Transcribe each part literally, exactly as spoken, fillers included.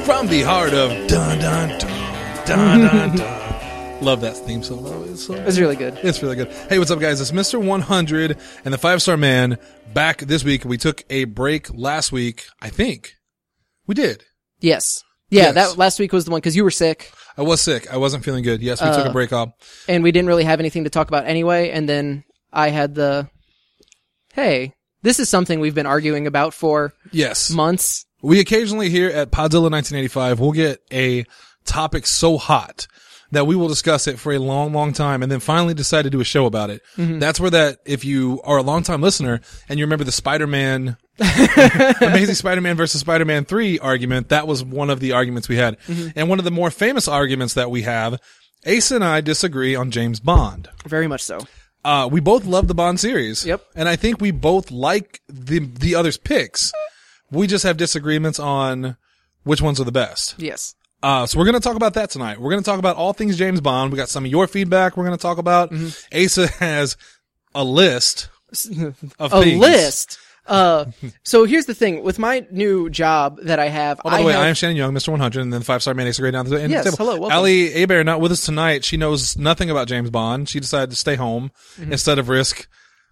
from the heart of dun dun dun dun dun dun. Love that theme song. Though. It's, so it's really good. It's really good. Hey, what's up, guys? It's Mister one hundred and the Five Star Man back this week. We took a break last week. I think we did. Yes. Yeah, yes. That last week was the one because you were sick. I was sick. I wasn't feeling good. Yes, we uh, took a break off, and we didn't really have anything to talk about anyway. And then I had the, hey, this is something we've been arguing about for yes months. We occasionally here at Podzilla nineteen eighty-five, we'll get a topic so hot that we will discuss it for a long, long time and then finally decide to do a show about it. Mm-hmm. That's where that, if you are a longtime listener and you remember the Spider-Man, Amazing Spider-Man versus Spider-Man three argument, that was one of the arguments we had. Mm-hmm. And one of the more famous arguments that we have, Asa and I disagree on James Bond. Very much so. Uh, we both love the Bond series. Yep. And I think we both like the, the other's picks. We just have disagreements on which ones are the best. Yes. Uh, so we're going to talk about that tonight. We're going to talk about all things James Bond. We got some of your feedback we're going to talk about. Mm-hmm. Asa has a list of a things. A list? Uh, so here's the thing. With my new job that I have. Oh, by the I way, have... I am Shannon Young, Mister one hundred, and then Five Star Man Asa Gray down the end yes, of the table. Hello, welcome. Ali Abear not with us tonight. She knows nothing about James Bond. She decided to stay home mm-hmm. instead of risk.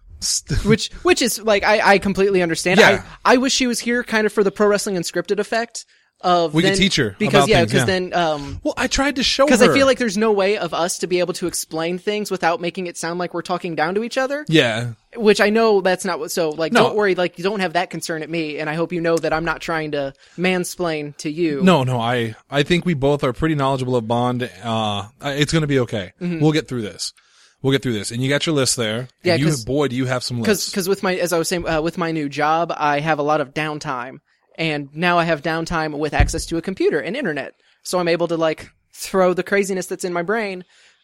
which, which is like, I, I completely understand. Yeah. I, I wish she was here kind of for the pro wrestling unscripted effect. Of we then, could teach her because about yeah, because yeah. then um, well, I tried to show her because I feel like there's no way of us to be able to explain things without making it sound like we're talking down to each other. Yeah, which I know that's not what. So like, no. don't worry, like you don't have that concern at me, and I hope you know that I'm not trying to mansplain to you. No, no, I I think we both are pretty knowledgeable of Bond. Uh, it's going to be okay. Mm-hmm. We'll get through this. We'll get through this. And you got your list there. Yeah, you, boy, do you have some lists. Because because with my as I was saying uh, with my new job, I have a lot of downtime. And now I have downtime with access to a computer and internet. So I'm able to like throw the craziness that's in my brain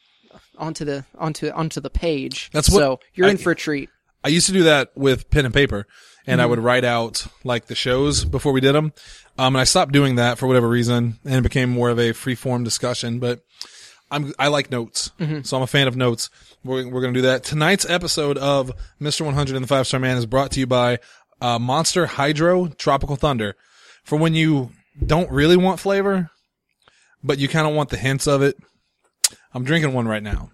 onto the onto onto the page. That's what so you're I, in for a treat. I used to do that with pen and paper, and mm-hmm. I would write out like the shows before we did them. Um, and I stopped doing that for whatever reason, and it became more of a free form discussion. But I'm I like notes, mm-hmm. so I'm a fan of notes. We're we're gonna do that. Tonight's episode of Mister one hundred and the Five Star Man is brought to you by Uh, Monster Hydro Tropical Thunder. For when you don't really want flavor, but you kind of want the hints of it. I'm drinking one right now.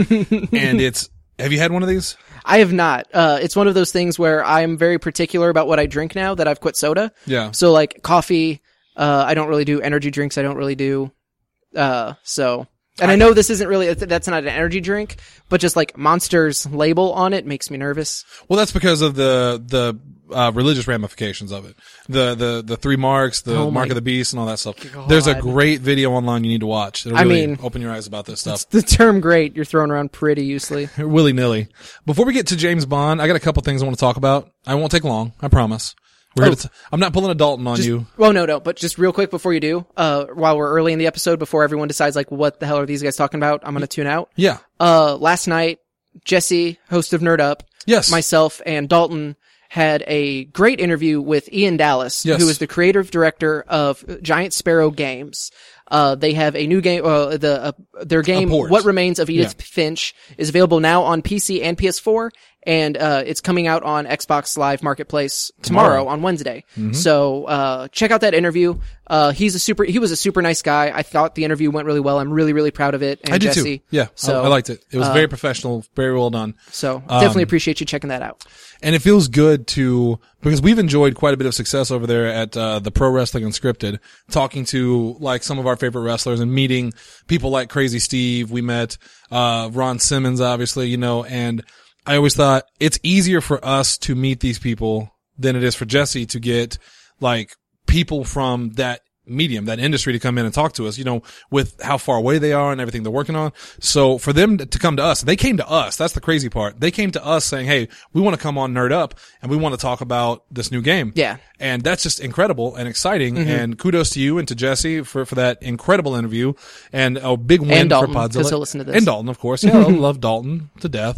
And it's, have you had one of these? I have not. Uh, it's one of those things where I'm very particular about what I drink now that I've quit soda. Yeah. So like coffee, uh, I don't really do energy drinks. I don't really do, uh, so. And I know this isn't really, that's not an energy drink, but just like Monster's label on it makes me nervous. Well, that's because of the, the, uh, religious ramifications of it. The, the, the three marks, the oh mark of the beast and all that stuff. God. There's a great video online you need to watch. It'll really I mean, open your eyes about this stuff. The term great, you're throwing around pretty loosely. Willy-nilly. Before we get to James Bond, I got a couple things I want to talk about. I won't take long. I promise. We're oh, here to t- I'm not pulling a Dalton on just, you. Well, no, no, but just real quick before you do, uh, while we're early in the episode, before everyone decides like, what the hell are these guys talking about? I'm going to tune out. Yeah. Uh, last night, Jesse, host of Nerd Up, yes, myself and Dalton had a great interview with Ian Dallas, yes. who is the creative director of Giant Sparrow Games. Uh, they have a new game, uh, the, uh, their game, What Remains of Edith yeah. Finch, is available now on P C and P S four, and, uh, it's coming out on Xbox Live Marketplace tomorrow, tomorrow. on Wednesday. Mm-hmm. So, uh, check out that interview. Uh, he's a super, he was a super nice guy. I thought the interview went really well. I'm really, really proud of it. And I did Jesse, too. Yeah. So, I, I liked it. It was uh, very professional, very well done. So, um, definitely appreciate you checking that out. And it feels good to, because we've enjoyed quite a bit of success over there at, uh, the Pro Wrestling Unscripted, talking to, like, some of our favorite wrestlers and meeting people like Crazy Steve. We met, uh, Ron Simmons, obviously, you know, and I always thought it's easier for us to meet these people than it is for Jesse to get, like, people from that medium, that industry to come in and talk to us, you know, with how far away they are and everything they're working on. So for them to come to us, they came to us. That's the crazy part. They came to us saying, hey, we want to come on Nerd Up and we want to talk about this new game. Yeah. And that's just incredible and exciting. Mm-hmm. And kudos to you and to Jesse for, for that incredible interview and a big win and Dalton, for Podzilla. Because he'll listen to this. And Dalton, of course. Yeah, I love Dalton to death.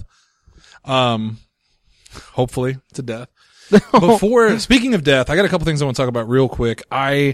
Um, hopefully to death. Before, speaking of death, I got a couple things I want to talk about real quick. I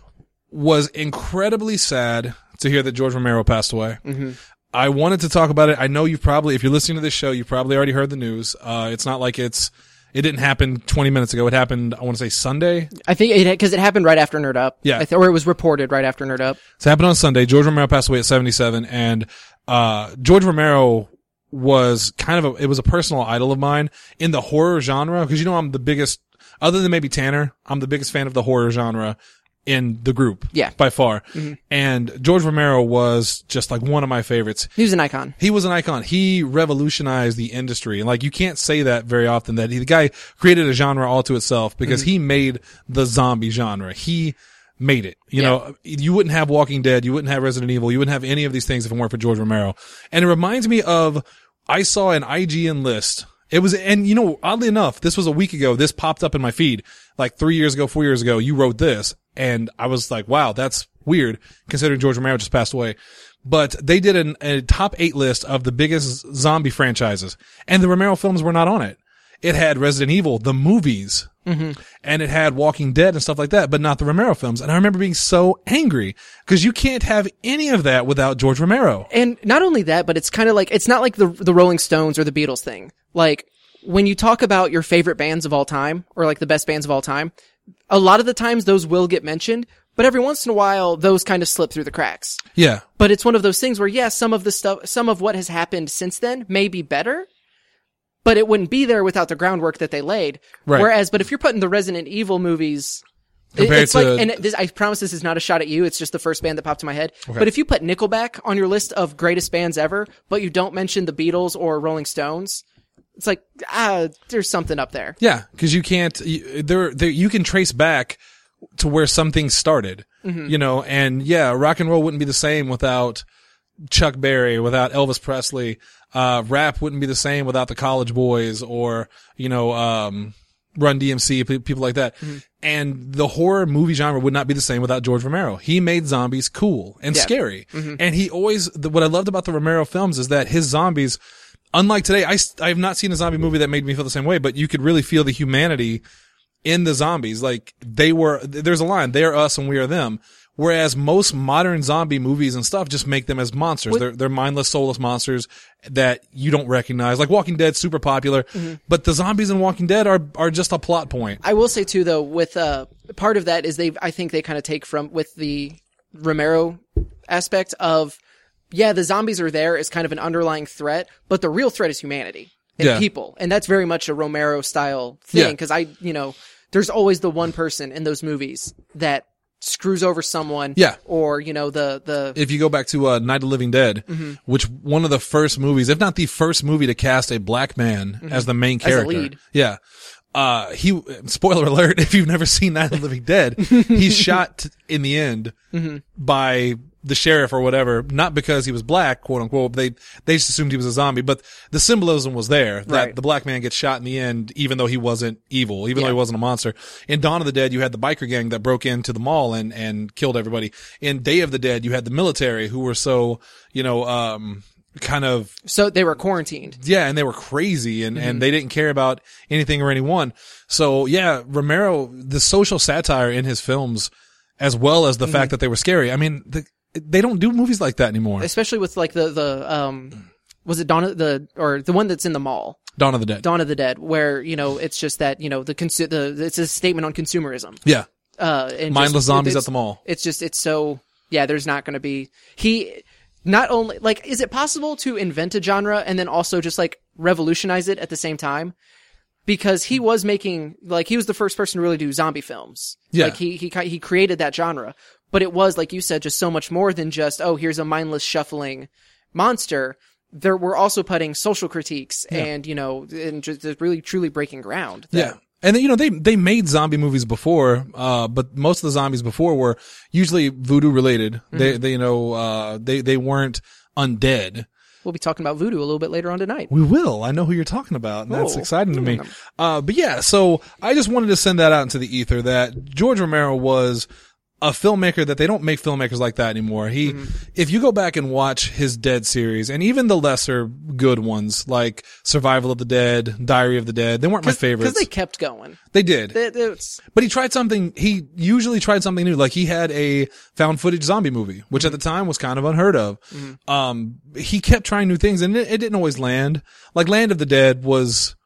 was incredibly sad to hear that George Romero passed away. Mm-hmm. I wanted to talk about it. I know you've probably, if you're listening to this show, you've probably already heard the news. Uh, it's not like it's, It didn't happen twenty minutes ago. It happened, I want to say Sunday. I think it, cause it happened right after Nerd Up. Yeah. I th- or it was reported right after Nerd Up. It happened on Sunday. George Romero passed away at seventy-seven, and, uh, George Romero was kind of a, it was a personal idol of mine in the horror genre, cause you know I'm the biggest, other than maybe Tanner, I'm the biggest fan of the horror genre in the group. Yeah. By far. Mm-hmm. And George Romero was just like one of my favorites. He was an icon. He was an icon. He revolutionized the industry. And like, you can't say that very often, that he, the guy created a genre all to itself, because mm-hmm. he made the zombie genre. He made it. You yeah. know, you wouldn't have Walking Dead. You wouldn't have Resident Evil. You wouldn't have any of these things if it weren't for George Romero. And it reminds me of, I saw an I G N list. It was, and you know, oddly enough, this was a week ago. This popped up in my feed like three years ago, four years ago. You wrote this. And I was like, wow, that's weird considering George Romero just passed away. But they did an, a top eight list of the biggest zombie franchises, and the Romero films were not on it. It had Resident Evil, the movies, mm-hmm. and it had Walking Dead and stuff like that, but not the Romero films. And I remember being so angry because you can't have any of that without George Romero. And not only that, but it's kind of like, it's not like the, the Rolling Stones or the Beatles thing. Like, when you talk about your favorite bands of all time, or like the best bands of all time, a lot of the times those will get mentioned, but every once in a while those kind of slip through the cracks. Yeah. But it's one of those things where, yeah, some of the stuff, some of what has happened since then may be better, but it wouldn't be there without the groundwork that they laid. Right. Whereas, but if you're putting the Resident Evil movies, compared it's to, like, and this, I promise this is not a shot at you, it's just the first band that popped in my head. Okay. But if you put Nickelback on your list of greatest bands ever, but you don't mention the Beatles or Rolling Stones, it's like, ah, there's something up there. Yeah, because you can't, you, there, there, you can trace back to where some things started, mm-hmm. you know, and yeah, rock and roll wouldn't be the same without Chuck Berry, without Elvis Presley. Uh, rap wouldn't be the same without the College Boys or, you know, um, Run D M C, people like that. Mm-hmm. And the horror movie genre would not be the same without George Romero. He made zombies cool and yeah. scary. Mm-hmm. And he always, the, what I loved about the Romero films is that his zombies, unlike today, I, I have not seen a zombie movie that made me feel the same way, but you could really feel the humanity in the zombies. Like, they were, there's a line, they are us and we are them. Whereas most modern zombie movies and stuff just make them as monsters. What? They're, they're mindless, soulless monsters that you don't recognize. Like Walking Dead, super popular, mm-hmm. but the zombies in Walking Dead are, are just a plot point. I will say too, though, with, uh, part of that is they, I think they kind of take from, with the Romero aspect of, yeah, the zombies are there as kind of an underlying threat, but the real threat is humanity and yeah. people. And that's very much a Romero style thing. Yeah. Cause I, you know, there's always the one person in those movies that screws over someone. Yeah. Or, you know, the, the. If you go back to, uh, Night of the Living Dead, mm-hmm. which one of the first movies, if not the first movie to cast a black man mm-hmm. as the main character. As a lead. Yeah. Uh, he, spoiler alert, if you've never seen Night of the Living Dead, he's shot in the end mm-hmm. by the sheriff or whatever, not because he was black, quote unquote. They, they just assumed he was a zombie, but the symbolism was there that right. the black man gets shot in the end, even though he wasn't evil, even yeah. though he wasn't a monster. In Dawn of the Dead, you had the biker gang that broke into the mall and, and killed everybody. In Day of the Dead, you had the military who were so, you know, um, kind of. So they were quarantined. Yeah. And they were crazy and, mm-hmm. and they didn't care about anything or anyone. So yeah, Romero, the social satire in his films, as well as the mm-hmm. fact that they were scary. I mean, the, they don't do movies like that anymore. Especially with like the, the, um, was it Dawn of the, or the one that's in the mall? Dawn of the Dead. Dawn of the Dead, where, you know, it's just that, you know, the, consu- the, it's a statement on consumerism. Yeah. Uh, and mindless just, zombies it, at the mall. It's just, it's so, yeah, there's not going to be, he, not only, like, is it possible to invent a genre and then also just like revolutionize it at the same time? Because he was making, like, he was the first person to really do zombie films. Yeah. Like, he, he, he created that genre. But it was, like you said, just so much more than just, oh, here's a mindless shuffling monster. There were also putting social critiques yeah. and, you know, and just really truly breaking ground. That, yeah. And, you know, they, they made zombie movies before, uh, but most of the zombies before were usually voodoo related. Mm-hmm. They, they, you know, uh, they, they weren't undead. We'll be talking about voodoo a little bit later on tonight. We will. I know who you're talking about, and that's oh. exciting to me. Uh, but yeah, so I just wanted to send that out into the ether that George Romero was a filmmaker that they don't make filmmakers like that anymore. He, mm-hmm. if you go back and watch his Dead series and even the lesser good ones like Survival of the Dead, Diary of the Dead, they weren't my favorites. Because they kept going. They did. They, they, it's... But he tried something, he usually tried something new. Like he had a found footage zombie movie, which mm-hmm. at the time was kind of unheard of. Mm-hmm. Um, he kept trying new things and it, it didn't always land. Like Land of the Dead was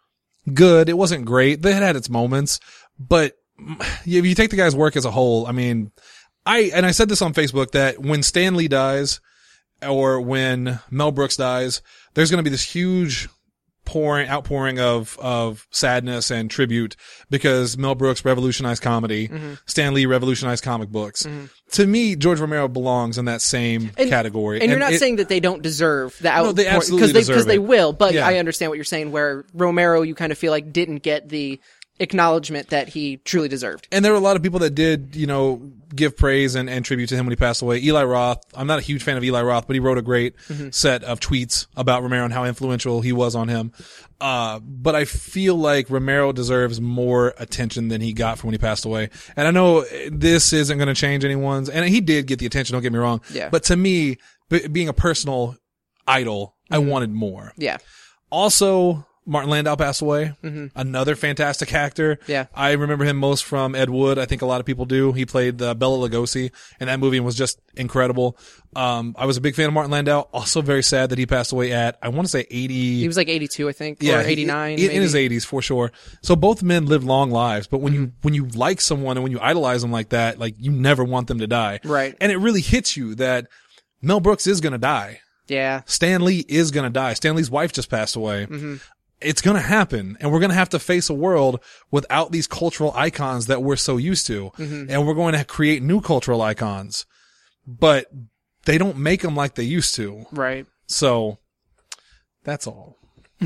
good. It wasn't great. They had had its moments, but if you take the guy's work as a whole, I mean, I, and I said this on Facebook that when Stan Lee dies or when Mel Brooks dies, there's going to be this huge pouring, outpouring of, of sadness and tribute because Mel Brooks revolutionized comedy. Mm-hmm. Stan Lee revolutionized comic books. Mm-hmm. To me, George Romero belongs in that same and, category. And, and you're not it, saying that they don't deserve the outpouring. No, they absolutely they, deserve Because it. they will, but yeah. I understand what you're saying where Romero, you kind of feel like didn't get the acknowledgement that he truly deserved. And there were a lot of people that did, you know, give praise and, and tribute to him when he passed away. Eli Roth, I'm not a huge fan of Eli Roth, but he wrote a great mm-hmm. set of tweets about Romero and how influential he was on him. Uh, but I feel like Romero deserves more attention than he got from when he passed away. And I know this isn't going to change anyone's, and he did get the attention, don't get me wrong. Yeah. But to me, b- being a personal idol, mm-hmm. I wanted more. Yeah. Also, Martin Landau passed away. Mm-hmm. Another fantastic actor. Yeah. I remember him most from Ed Wood. I think a lot of people do. He played uh, Bela Lugosi, and that movie was just incredible. Um, I was a big fan of Martin Landau. Also very sad that he passed away at, I want to say eighty. He was like eighty-two, I think, yeah, or eighty-nine. He, in, in his eighties, for sure. So both men lived long lives, but when mm-hmm. you, when you like someone and when you idolize them like that, like you never want them to die. Right. And it really hits you that Mel Brooks is going to die. Yeah. Stan Lee is going to die. Stan Lee's wife just passed away. Mm-hmm. It's going to happen, and we're going to have to face a world without these cultural icons that we're so used to. Mm-hmm. And we're going to create new cultural icons, but they don't make them like they used to. Right. So that's all.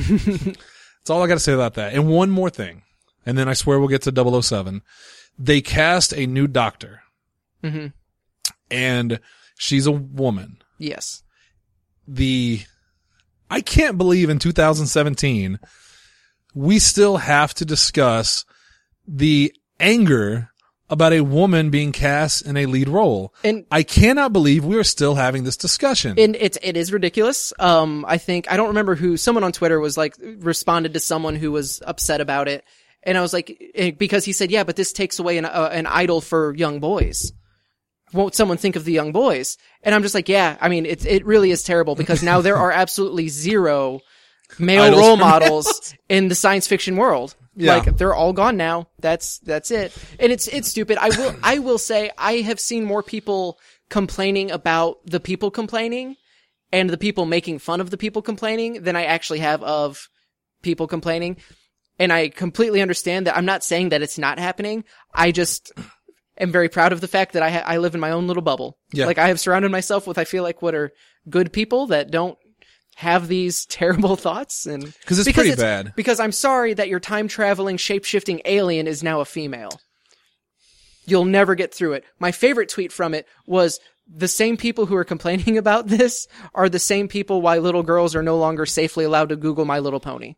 That's all I got to say about that. And one more thing, and then I swear we'll get to double oh seven. They cast a new doctor. Mm-hmm. And she's a woman. Yes. The... I can't believe in two thousand seventeen we still have to discuss the anger about a woman being cast in a lead role. And I cannot believe we are still having this discussion. And it's, it is ridiculous. Um, I think, I don't remember who, someone on Twitter was like, responded to someone who was upset about it. And I was like, because he said, yeah, but this takes away an, uh, an idol for young boys. Won't someone think of the young boys? And I'm just like, yeah, I mean, it, it really is terrible because now there are absolutely zero male Idols role models males. In the science fiction world. Yeah. Like, they're all gone now. That's, that's it. And it's, it's stupid. I will, I will say I have seen more people complaining about the people complaining and the people making fun of the people complaining than I actually have of people complaining. And I completely understand that. I'm not saying that it's not happening. I just am very proud of the fact that I ha- I live in my own little bubble. Yeah. Like, I have surrounded myself with, I feel like, what are good people that don't have these terrible thoughts. And Cause it's because pretty it's, bad. Because I'm sorry that your time-traveling, shape-shifting alien is now a female. You'll never get through it. My favorite tweet from it was, the same people who are complaining about this are the same people why little girls are no longer safely allowed to Google My Little Pony.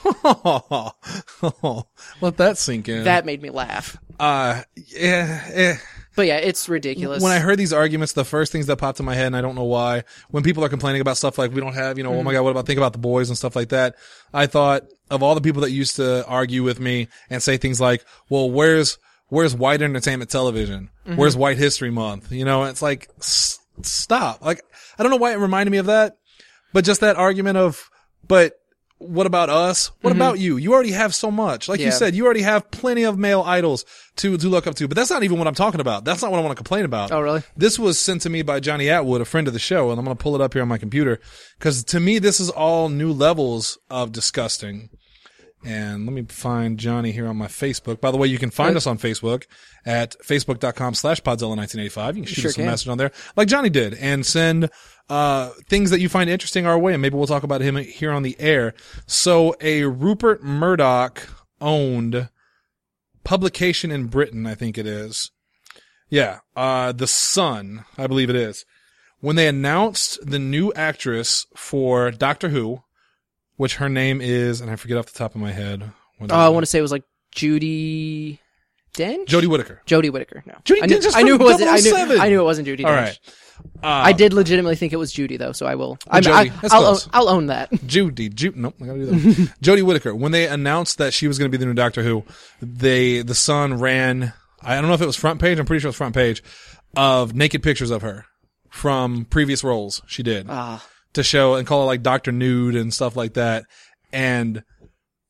Oh, oh, let that sink in. That made me laugh. Uh, yeah, eh. But yeah, it's ridiculous. When I heard these arguments, the first things that popped in my head, and I don't know why, when people are complaining about stuff like we don't have, you know, mm. oh my God, what about Think About the Boys and stuff like that, I thought of all the people that used to argue with me and say things like, well, where's, where's white entertainment television? Mm-hmm. Where's White History Month? You know, it's like, s- stop. Like, I don't know why it reminded me of that, but just that argument of, but what about us? What mm-hmm. about you? You already have so much. Like yeah. you said, you already have plenty of male idols to, to look up to, but that's not even what I'm talking about. That's not what I want to complain about. Oh, really? This was sent to me by Johnny Atwood, a friend of the show, and I'm going to pull it up here on my computer because to me, this is all new levels of disgusting. And let me find Johnny here on my Facebook. By the way, you can find us on Facebook at facebook.com slash Podzilla nineteen eighty-five. You can shoot sure us a can. message on there like Johnny did and send, uh, things that you find interesting our way. And maybe we'll talk about him here on the air. So a Rupert Murdoch owned publication in Britain, I think it is. Yeah. Uh, The Sun, I believe it is. When they announced the new actress for Doctor Who, which her name is, and I forget off the top of my head. Oh, I want to say it was like Judi Dench? Jodie Whittaker. Jodie Whittaker, no. Judi I knew, Dench is I knew it wasn't, I knew, double oh seven. I knew it wasn't Judi Dench. All right. Uh, I did legitimately think it was Judy, though, so I will. I'm, Jodie, I, that's I'll, own, close. I'll own that. Judy, Ju- nope, I gotta do that. Jodie Whittaker. When they announced that she was going to be the new Doctor Who, they, the Sun ran, I don't know if it was front page, I'm pretty sure it was front page, of naked pictures of her from previous roles she did. Ah. To show and call it like Doctor Nude and stuff like that. And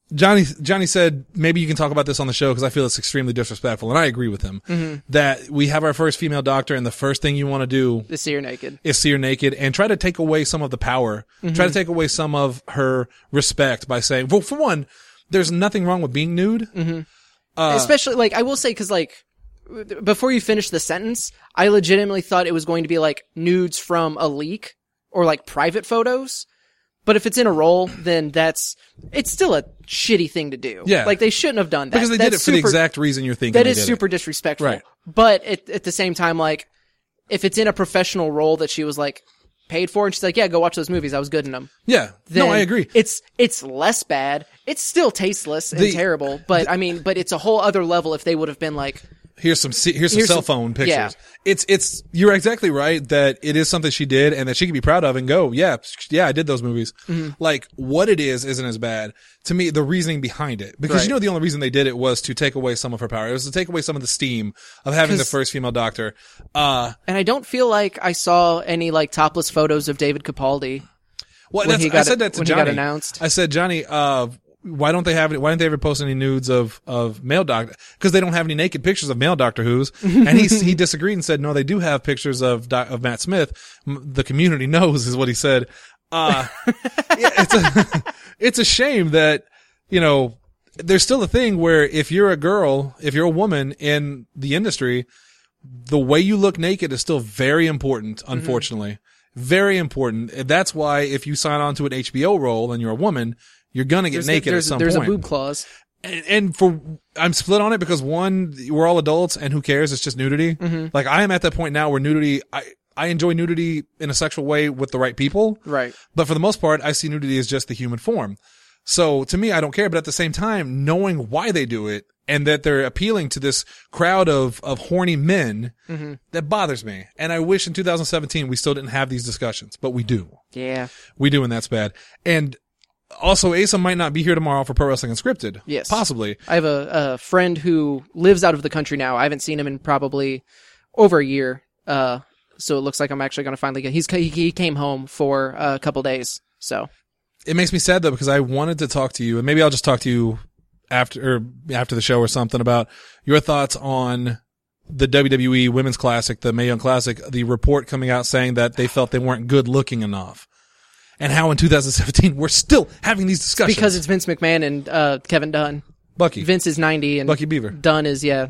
Johnny Johnny said maybe you can talk about this on the show because I feel it's extremely disrespectful, and I agree with him. Mm-hmm. That we have our first female doctor, and the first thing you want to do is see her naked. Is see her naked, and try to take away some of the power. Mm-hmm. Try to take away some of her respect by saying, well, for one, there's nothing wrong with being nude. Mm-hmm. Uh, Especially, like, I will say, because, like, before you finish the sentence, I legitimately thought it was going to be, like, nudes from a leak or, like, private photos. But if it's in a role, then that's, it's still a shitty thing to do. Yeah. Like, they shouldn't have done that. Because they that's did it for super, the exact reason you're thinking That they is did super it. disrespectful. Right. But at, at the same time, like, if it's in a professional role that she was, like, paid for, and she's like, yeah, go watch those movies, I was good in them. Yeah. No, I agree. It's, it's less bad. It's still tasteless and the, terrible, but the, I mean, but it's a whole other level if they would have been like, Here's some here's some here's cell some, phone pictures. Yeah. It's it's you're exactly right that it is something she did and that she can be proud of and go, yeah, yeah, I did those movies. Mm-hmm. Like what it is isn't as bad. To me, the reasoning behind it, because right. you know the only reason they did it was to take away some of her power. It was to take away some of the steam of having the first female doctor. Uh and I don't feel like I saw any like topless photos of David Capaldi. Well, that's, I said that to when Johnny. He got announced. I said, Johnny, uh why don't they have it? Why didn't they ever post any nudes of, of male doctor? Because they don't have any naked pictures of male Doctor Who's. And he, he disagreed and said, no, they do have pictures of, of Matt Smith. The community knows is what he said. Uh, it's a, it's a shame that, you know, there's still a thing where if you're a girl, if you're a woman in the industry, the way you look naked is still very important, unfortunately. Mm-hmm. Very important. That's why if you sign on to an H B O role and you're a woman, you're gonna get there's naked a, at some there's point. There's a boob clause. And, and for, I'm split on it because one, we're all adults and who cares? It's just nudity. Mm-hmm. Like I am at that point now where nudity, I, I enjoy nudity in a sexual way with the right people. Right. But for the most part, I see nudity as just the human form. So to me, I don't care. But at the same time, knowing why they do it and that they're appealing to this crowd of, of horny men, mm-hmm. that bothers me. And I wish in two thousand seventeen we still didn't have these discussions, but we do. Yeah. We do, and that's bad. And also, Asa might not be here tomorrow for Pro Wrestling Unscripted. Yes. Possibly. I have a, a friend who lives out of the country now. I haven't seen him in probably over a year. Uh, so it looks like I'm actually going to finally get, he's, he, he came home for a couple days. So it makes me sad though, because I wanted to talk to you, and maybe I'll just talk to you after, or after the show or something about your thoughts on the W W E Women's Classic, the Mae Young Classic, the report coming out saying that they felt they weren't good looking enough. And how in two thousand seventeen we're still having these discussions. Because it's Vince McMahon and uh, Kevin Dunn. Bucky. Vince is ninety and Bucky Beaver. Dunn is, yeah.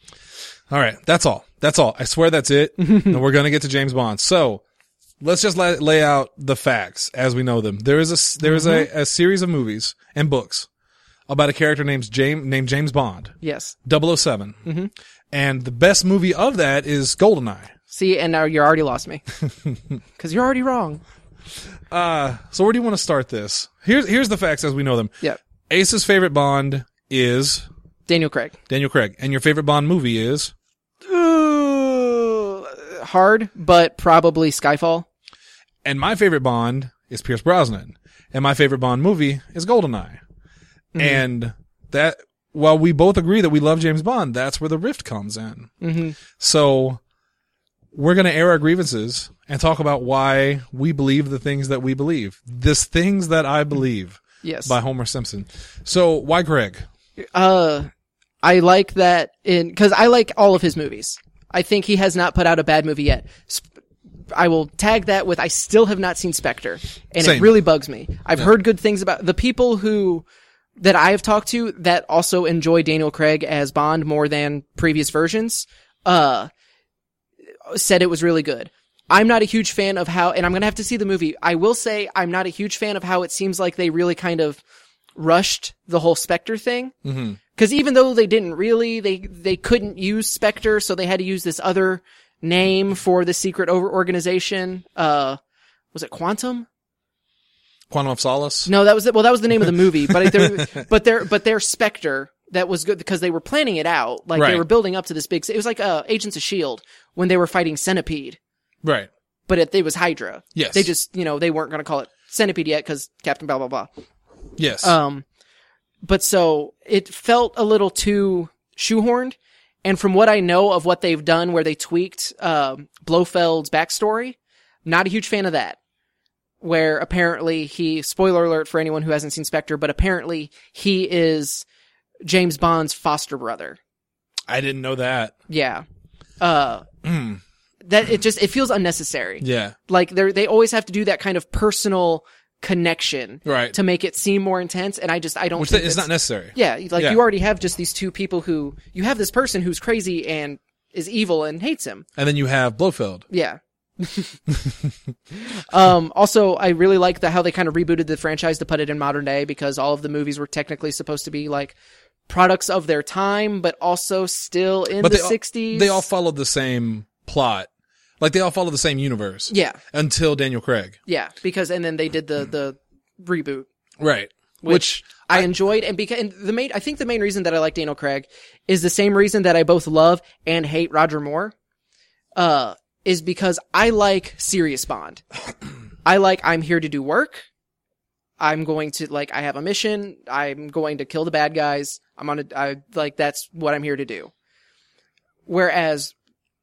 All right. That's all. That's all. I swear that's it. And we're going to get to James Bond. So let's just lay, lay out the facts as we know them. There is a, there is mm-hmm. a, a series of movies and books about a character named James, named James Bond. Yes. double oh seven. Mm-hmm. And the best movie of that is GoldenEye. See, and now you already lost me. Because you're already wrong. Uh, so where do you want to start this? Here's, here's the facts as we know them. Yep. Ace's favorite Bond is Daniel Craig. Daniel Craig. And your favorite Bond movie is? Uh, hard, but probably Skyfall. And my favorite Bond is Pierce Brosnan. And my favorite Bond movie is GoldenEye. Mm-hmm. And that, while we both agree that we love James Bond, that's where the rift comes in. Mm-hmm. So we're going to air our grievances and talk about why we believe the things that we believe. This Things That I Believe. Yes. By Homer Simpson. So why Craig? Uh, I like that in, cause I like all of his movies. I think he has not put out a bad movie yet. Sp- I will tag that with, I still have not seen Spectre. And Same. It really bugs me. I've yeah. heard good things about the people who, that I have talked to that also enjoy Daniel Craig as Bond more than previous versions, uh, said it was really good. I'm not a huge fan of how, and I'm going to have to see the movie. I will say I'm not a huge fan of how it seems like they really kind of rushed the whole Spectre thing. Mm-hmm. Cause even though they didn't really, they, they couldn't use Spectre, so they had to use this other name for the secret over organization. Uh, was it Quantum? Quantum of Solace? No, that was, well, that was the name of the movie, but they're, but they're, but their Spectre, that was good because they were planning it out. Like right. they were building up to this big, it was like, uh, Agents of S H I E L D when they were fighting Centipede. Right. But it, it was Hydra. Yes. They just, you know, they weren't going to call it Centipede yet because Captain blah, blah, blah. Yes. Um, but so it felt a little too shoehorned. And from what I know of what they've done where they tweaked, um, Blofeld's backstory, not a huge fan of that. where apparently he, spoiler alert for anyone who hasn't seen Spectre, but apparently he is James Bond's foster brother. I didn't know that. Yeah. Uh, mm. that it just, it feels unnecessary. Yeah. Like they they always have to do that kind of personal connection. Right. To make it seem more intense. And I just, I don't Which think it's not necessary. Yeah. Like yeah. you already have just these two people who, you have this person who's crazy and is evil and hates him. And then you have Blofeld. Yeah. um, also, I really like the, how they kind of rebooted the franchise to put it in modern day because all of the movies were technically supposed to be like products of their time, but also still in but the they sixties. All, they all followed the same plot. Like they all follow the same universe. Yeah. Until Daniel Craig. Yeah. Because, and then they did the, the reboot. Right. Which, which I, I enjoyed. And because, and the main, I think the main reason that I like Daniel Craig is the same reason that I both love and hate Roger Moore. Uh, is because I like serious Bond. I like, I'm here to do work. I'm going to, like, I have a mission. I'm going to kill the bad guys. I'm on a, I, like, that's what I'm here to do. Whereas,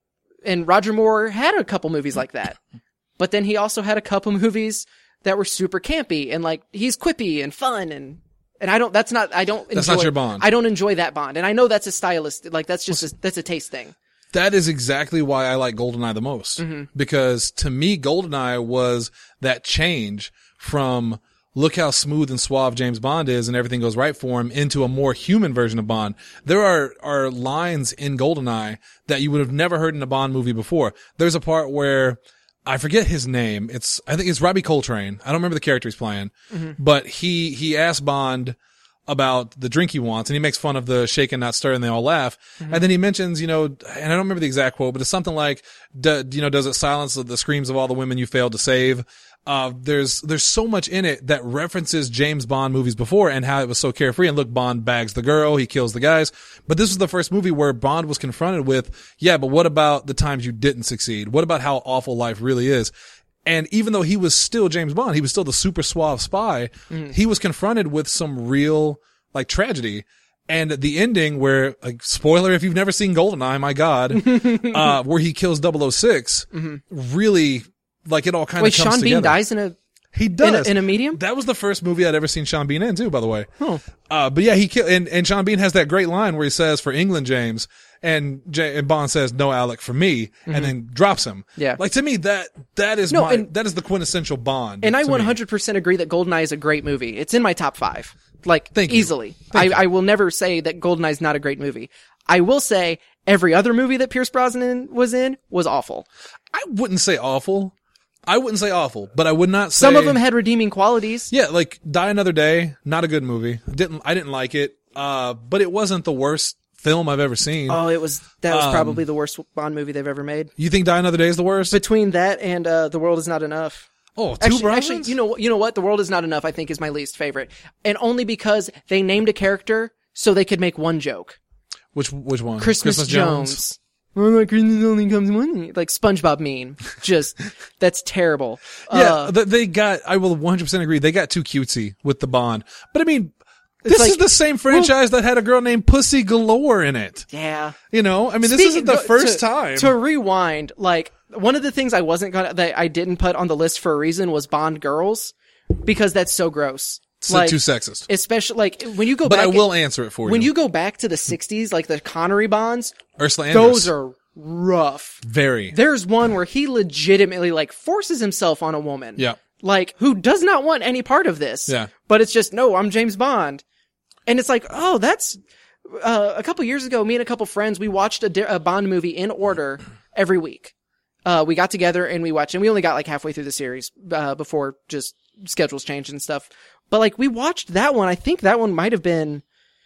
and Roger Moore had a couple movies like that. But then he also had a couple movies that were super campy and, like, he's quippy and fun and, and I don't, that's not, I don't enjoy. That's not your Bond. I don't enjoy that Bond. And I know that's a stylist, like, that's just, a, that's a taste thing. That is exactly why I like GoldenEye the most. Mm-hmm. Because to me, GoldenEye was that change from look how smooth and suave James Bond is and everything goes right for him into a more human version of Bond. There are, are lines in GoldenEye that you would have never heard in a Bond movie before. There's a part where I forget his name. It's, I think it's Robbie Coltrane. I don't remember the character he's playing, mm-hmm. but he, he asked Bond about the drink he wants, and he makes fun of the shake and not stir, and they all laugh. Mm-hmm. And then he mentions, you know, and I don't remember the exact quote, but it's something like, do, you know, does it silence the screams of all the women you failed to save? Uh, there's, there's so much in it that references James Bond movies before and how it was so carefree. And look, Bond bags the girl, he kills the guys. But this was the first movie where Bond was confronted with, yeah, but what about the times you didn't succeed? What about how awful life really is? And even though he was still James Bond, he was still the super suave spy, mm. he was confronted with some real, like, tragedy. And the ending where, like, spoiler if you've never seen GoldenEye, my God, uh, where he kills double oh six, mm-hmm. really, like, it all kind Wait, of comes Sean together. Bean dies in a... He does. In a, in a medium? That was the first movie I'd ever seen Sean Bean in, too, by the way. Oh. Uh, but yeah, he killed, and, and Sean Bean has that great line where he says, for England, James, and, J- and Bond says, no, Alec, for me, mm-hmm. and then drops him. Yeah. Like, to me, that, that is no, my, and, that is the quintessential Bond. And I one hundred me. percent agree that GoldenEye is a great movie. It's in my top five. Like, Thank easily. Thank I, I will never say that GoldenEye is not a great movie. I will say every other movie that Pierce Brosnan was in was awful. I wouldn't say awful. I wouldn't say awful, but I would not say... Some of them had redeeming qualities. Yeah, like Die Another Day, not a good movie. Didn't I didn't like it, uh, but it wasn't the worst film I've ever seen. Oh, it was, that was um, probably the worst Bond movie they've ever made. You think Die Another Day is the worst? Between that and uh, The World Is Not Enough. Oh, two actually, Brosnans? actually, you know, you know what? The World Is Not Enough, I think, is my least favorite. And only because they named a character so they could make one joke. Which which one? Christmas, Christmas Jones. Jones. Well, like, Christmas only comes one. Like SpongeBob meme. Just, that's terrible. Yeah, uh, they got, I will one hundred percent agree, they got too cutesy with the Bond. But I mean, this like, is the same franchise well, that had a girl named Pussy Galore in it. Yeah. You know, I mean, Speaking, this isn't the first to, time. To rewind, like, one of the things I wasn't gonna, that I didn't put on the list for a reason was Bond girls, because that's so gross. It's like, too sexist. Especially, like, when you go but back. But I will answer it for you. When you go back to the sixties, like the Connery Bonds, Ursula Andress. Those are rough. Very. There's one where he legitimately, like, forces himself on a woman. Yeah. Like, who does not want any part of this. Yeah. But it's just, no, I'm James Bond. And it's like, oh, that's, uh, a couple years ago, me and a couple friends, we watched a, a Bond movie in order every week. Uh, we got together and we watched, and we only got like halfway through the series, uh, before just schedules changed and stuff. But like, we watched that one. I think that one might have been,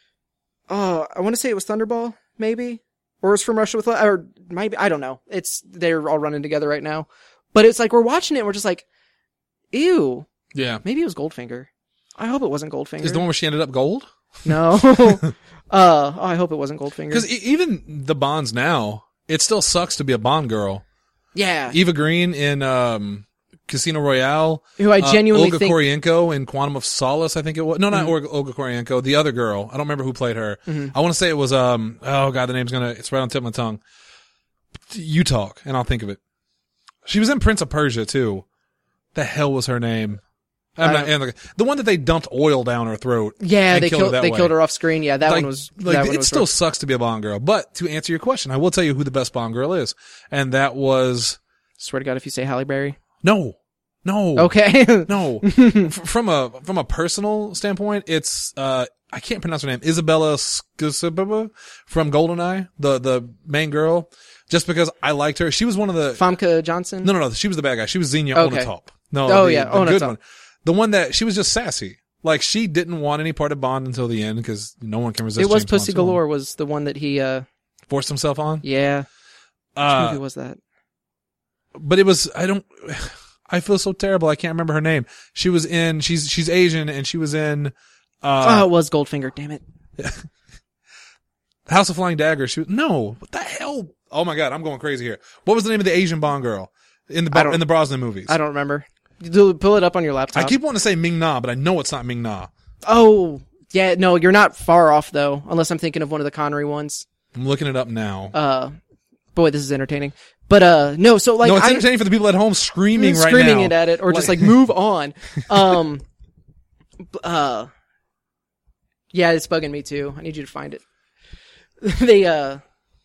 oh, I want to say it was Thunderball, maybe? Or it was From Russia with Love, or maybe, I don't know. It's, they're all running together right now. But it's like, we're watching it and we're just like, ew. Yeah. Maybe it was Goldfinger. I hope it wasn't Goldfinger. Is the one where she ended up gold? No. uh, oh, I hope it wasn't Goldfinger. Because e- even the Bonds now, it still sucks to be a Bond girl. Yeah. Eva Green in, um, Casino Royale. Who I genuinely uh, Olga think... Kurylenko in Quantum of Solace, I think it was. No, not mm-hmm. Olga, Olga Kurylenko. The other girl. I don't remember who played her. Mm-hmm. I want to say it was, um, oh God, the name's gonna, it's right on the tip of my tongue. You talk, and I'll think of it. She was in Prince of Persia, too. The hell was her name? I'm not, and like, the one that they dumped oil down her throat. Yeah, they killed. killed her they way. killed her off screen. Yeah, that like, one was. Like that it one was still rough. sucks to be a Bond girl. But to answer your question, I will tell you who the best Bond girl is, and that was. Swear to God, if you say Halle Berry. No, no. Okay. no. F- from a from a personal standpoint, it's uh I can't pronounce her name. Isabella Scorsese from GoldenEye, the the main girl. Just because I liked her, she was one of the Famke Johnson. No, no, no. She was the bad guy. She was Xenia Okay. Onatopp. No, Oh the, yeah, the good Onatopp. one. The one that she was just sassy. Like she didn't want any part of Bond until the end because no one can resist. It was James Bond Pussy too long. Galore was the one that he. uh Forced himself on. Yeah. Which Uh, movie was that? but it was I don't. I feel so terrible. I can't remember her name. She was in. She's she's Asian and she was in. Uh, oh, it was Goldfinger. Damn it. House of Flying Daggers. She was, no, what the hell? Oh my God, I'm going crazy here. What was the name of the Asian Bond girl in the I don't- in the Brosnan movies? I don't remember. Do- Pull it up on your laptop. I keep wanting to say Ming Na, but I know it's not Ming Na. Oh, yeah. No, you're not far off though, unless I'm thinking of one of the Connery ones. I'm looking it up now. Uh, boy, this is entertaining. But uh, no. So like, no, it's I, entertaining for the people at home screaming right now. screaming it at it, or just like move on. Um, uh, yeah, it's bugging me too. I need you to find it. they uh,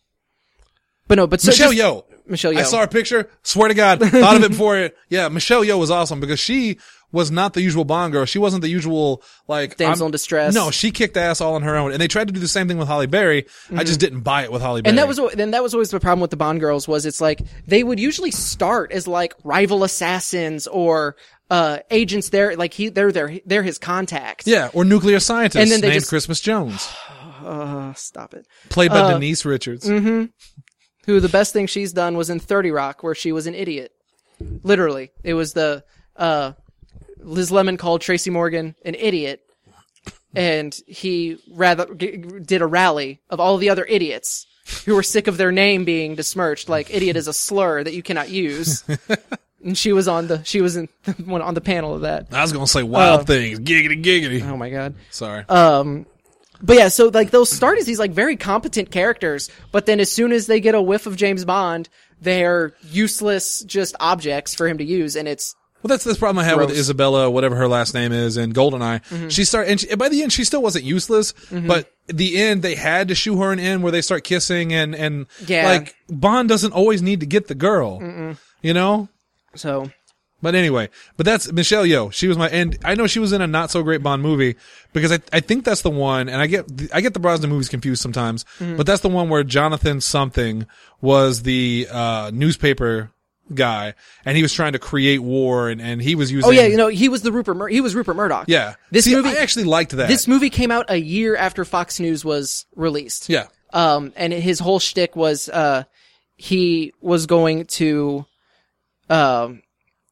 but no, but so Michelle just, Yeoh. Michelle Yeoh. I saw her picture. Swear to God, thought of it before it. Yeah, Michelle Yeoh was awesome because she was not the usual Bond girl. She wasn't the usual like damsel I'm- in distress. No, she kicked ass all on her own, and they tried to do the same thing with Halle Berry. I just didn't buy it with Halle Berry. And that was then that was always the problem with the Bond girls was it's like they would usually start as like rival assassins or uh agents. There, like he, they're they're they're his contact. yeah, or nuclear scientist And then they named just- Christmas Jones, Uh, stop it. played by Uh, Denise Richards. Who the best thing she's done was in thirty Rock, where she was an idiot. Literally, it was the uh Liz Lemon called Tracy Morgan an idiot, and he rather g- did a rally of all the other idiots who were sick of their name being besmirched, like idiot is a slur that you cannot use. And she was on the she was in one on the panel of that. I was gonna say wild Uh, things, giggity giggity. Oh my god. Sorry. Um, but yeah, so like they'll start as these like very competent characters, but then as soon as they get a whiff of James Bond, they're useless, just objects for him to use, and it's Well, that's the problem I had with Gross. Isabella, whatever her last name is, in GoldenEye. She started, and she, by the end, she still wasn't useless. But at the end, they had to shoe her an end where they start kissing, and and Yeah. like Bond doesn't always need to get the girl, you know. so But anyway, but that's Michelle Yeoh. She was my, and I know she was in a not so great Bond movie because I I think that's the one, and I get I get the Brosnan movies confused sometimes, but that's the one where Jonathan something was the uh newspaper guy, and he was trying to create war, and, and he was using. oh yeah, you know he was the Rupert Mur- he was Rupert Murdoch. yeah. This See, movie I actually liked that. this movie came out a year after Fox News was released. yeah. Um, and his whole shtick was, uh, he was going to, um,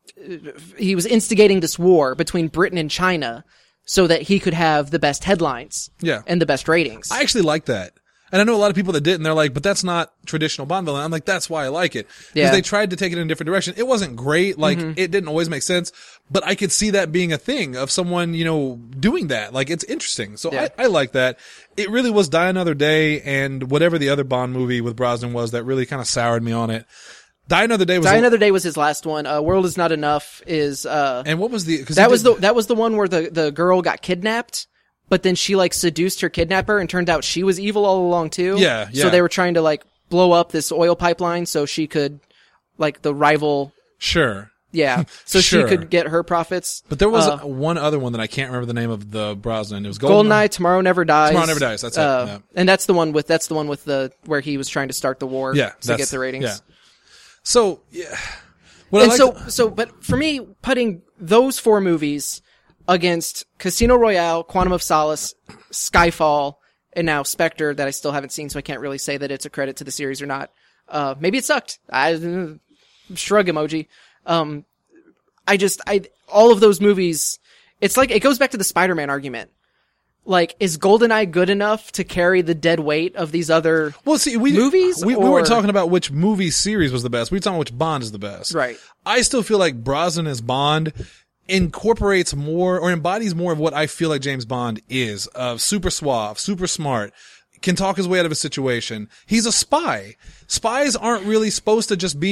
he was instigating this war between Britain and China so that he could have the best headlines. Yeah. And the best ratings. I actually like that. And I know a lot of people that didn't. They're like, but that's not traditional Bond villain. I'm like, that's why I like it. Because Yeah. they tried to take it in a different direction. It wasn't great. Like, it didn't always make sense. But I could see that being a thing of someone, you know, doing that. Like, it's interesting. So Yeah. I, I like that. It really was Die Another Day and whatever the other Bond movie with Brosnan was that really kind of soured me on it. Die Another Day was... Die a- Another Day was his last one. Uh, World Is Not Enough is, uh, And what was the... Cause that he was did- the, that was the one where the, the girl got kidnapped. But then she like seduced her kidnapper and turned out she was evil all along too. Yeah, yeah. So they were trying to like blow up this oil pipeline so she could, like the rival, Sure. yeah, so Sure. she could get her profits. But there was Uh, one other one that I can't remember the name of the Brosnan. It was Goldeneye. GoldenEye, Tomorrow Never Dies. Tomorrow Never Dies, that's it, Uh, yeah. And that's the one with that's the one with the where he was trying to start the war. Yeah, to that's- get the ratings. Yeah. So, yeah. What And I so, liked- so, but for me, putting those four movies against Casino Royale, Quantum of Solace, Skyfall, and now Spectre, that I still haven't seen, so I can't really say that it's a credit to the series or not. Uh, maybe it sucked. I shrug emoji. Um, I just, I all of those movies. It's like it goes back to the Spider-Man argument. Like, is GoldenEye good enough to carry the dead weight of these other Well, see, we movies? We, we or- weren't talking about which movie series was the best. We were talking which Bond is the best. Right. I still feel like Brosnan as Bond incorporates more or embodies more of what I feel like James Bond is. Uh, super suave, super smart, can talk his way out of a situation. He's a spy. Spies aren't really supposed to just be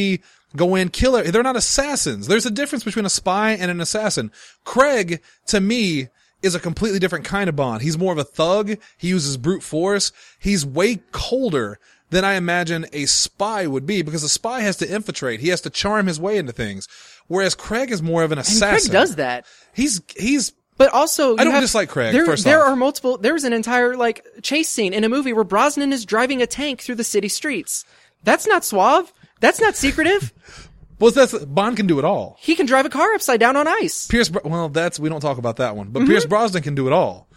go in, kill it. They're not assassins. There's a difference between a spy and an assassin. Craig, to me, is a completely different kind of Bond. He's more of a thug. He uses brute force. He's way colder than I imagine a spy would be, because a spy has to infiltrate. He has to charm his way into things. Whereas Craig is more of an assassin. And Craig does that. He's, he's, But also, you I don't have, dislike Craig, There, first there off. are multiple. There's an entire like chase scene in a movie where Brosnan is driving a tank through the city streets. That's not suave. That's not secretive. Well, that's, Bond can do it all. He can drive a car upside down on ice. Pierce, well, that's, we don't talk about that one, but Mm-hmm. Pierce Brosnan can do it all.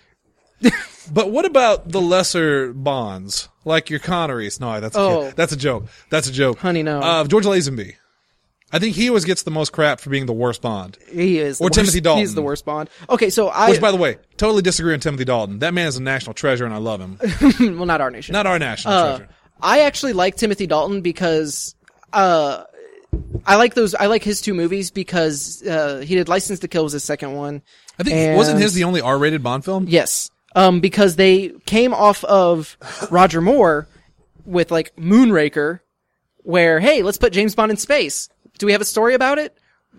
But what about the lesser Bonds? Like your Connerys? No, that's a, Oh. that's a joke. That's a joke. Honey, no. Uh, George Lazenby. I think he always gets the most crap for being the worst Bond. He is. The Or worst, Timothy Dalton. He's the worst Bond. Okay, so I. Which, by the way, totally disagree on Timothy Dalton. That man is a national treasure and I love him. well, not our nation. Not our national Uh, treasure. I actually like Timothy Dalton because, uh, I like those, I like his two movies because, uh, he did License to Kill was his second one. I think, and- wasn't his the only R-rated Bond film? Yes. Um, because they came off of Roger Moore with like Moonraker, where, hey, let's put James Bond in space. Do we have a story about it?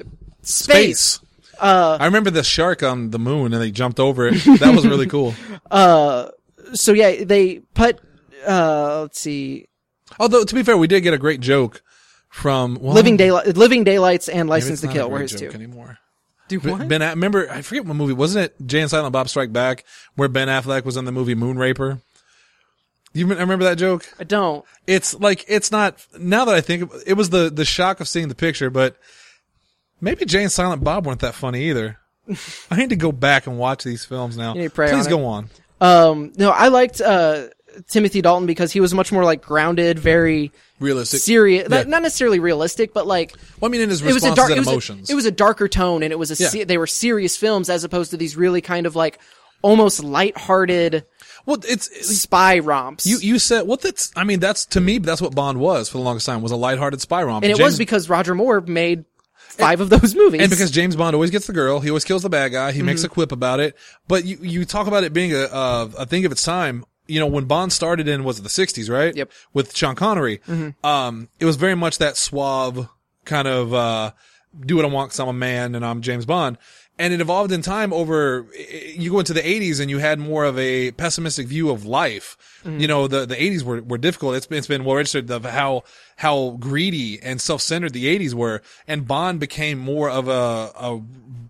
Space. Uh, I remember the shark on the moon and they jumped over it. That was really cool. Uh, so yeah, they put, uh, let's see, Although, to be fair, we did get a great joke from well, Living Daylight, Living Daylights and maybe License it's to not Kill a were great his joke two. anymore. Do what? Ben, I remember, I forget what movie, wasn't it Jay and Silent Bob Strike Back, where Ben Affleck was in the movie Moonraper? You rem- remember that joke? I don't. It's like, it's not, now that I think, of, it was the, the shock of seeing the picture, but maybe Jay and Silent Bob weren't that funny either. I need to go back and watch these films now. You need to pray Please on go on. Um, no, I liked, uh, Timothy Dalton because he was much more like grounded, very Realistic. serious, Yeah. not necessarily realistic, but like, Well, I mean, in his it was responses a dark, and it was emotions. a, it was a darker tone and it was a, Yeah. se- they were serious films as opposed to these really kind of like almost lighthearted well, it's, it's spy romps. you, you said, well, that's, I mean, that's, to me, that's what Bond was for the longest time, was a lighthearted spy romp. and it James- was because Roger Moore made five of those movies. And because James Bond always gets the girl, he always kills the bad guy, he Mm-hmm. makes a quip about it. But you, you talk about it being a, a, a thing of its time. You know, when Bond started in, was it the sixties, right? Yep. With Sean Connery. Mm-hmm. Um, it was very much that suave kind of, uh, do what I want 'cause I'm a man and I'm James Bond. And it evolved in time over, you go into the eighties and you had more of a pessimistic view of life. Mm-hmm. You know, the, the eighties were, were difficult. It's been, it's been well registered of how, how greedy and self-centered the eighties were. And Bond became more of a, a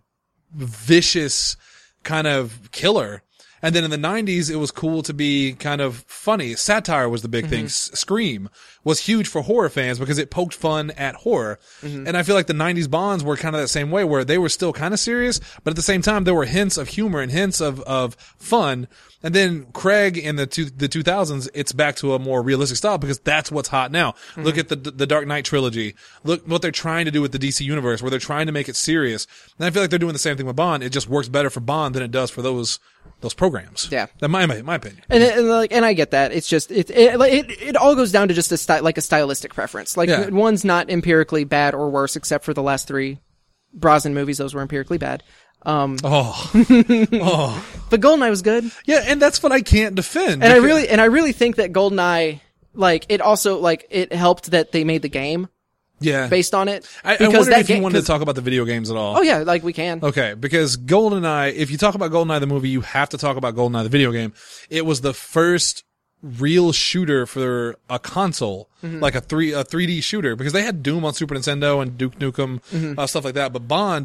vicious kind of killer. And then in the nineties, it was cool to be kind of funny. Satire was the big thing. S- Scream was huge for horror fans because it poked fun at horror. And I feel like the nineties Bonds were kind of that same way, where they were still kind of serious, but at the same time, there were hints of humor and hints of, of fun. And then Craig in the two, the two thousands, it's back to a more realistic style because that's what's hot now. Mm-hmm. Look at the, the Dark Knight trilogy. Look what they're trying to do with the D C universe, where they're trying to make it serious. And I feel like they're doing the same thing with Bond. It just works better for Bond than it does for those, those programs. Yeah. That's my, my, my opinion. And, and like, and I get that. It's just it it it, it all goes down to just a sty- like a stylistic preference. Like Yeah. one's not empirically bad or worse, except for the last three Brosnan movies. Those were empirically bad. Um, Oh, oh, but Goldeneye was good, yeah. And that's what I can't defend. and I really and I really think that Goldeneye, like it also like it helped that they made the game yeah. based on it. I, I because wondered that if you game- wanted to 'cause- talk about the video games at all. Oh yeah, like we can. Okay, because GoldenEye, if you talk about GoldenEye the movie, you have to talk about GoldenEye the video game. It was the first real shooter for a console, Mm-hmm. like a three a three D shooter, because they had Doom on Super Nintendo and Duke Nukem, Mm-hmm. uh, stuff like that. But Bond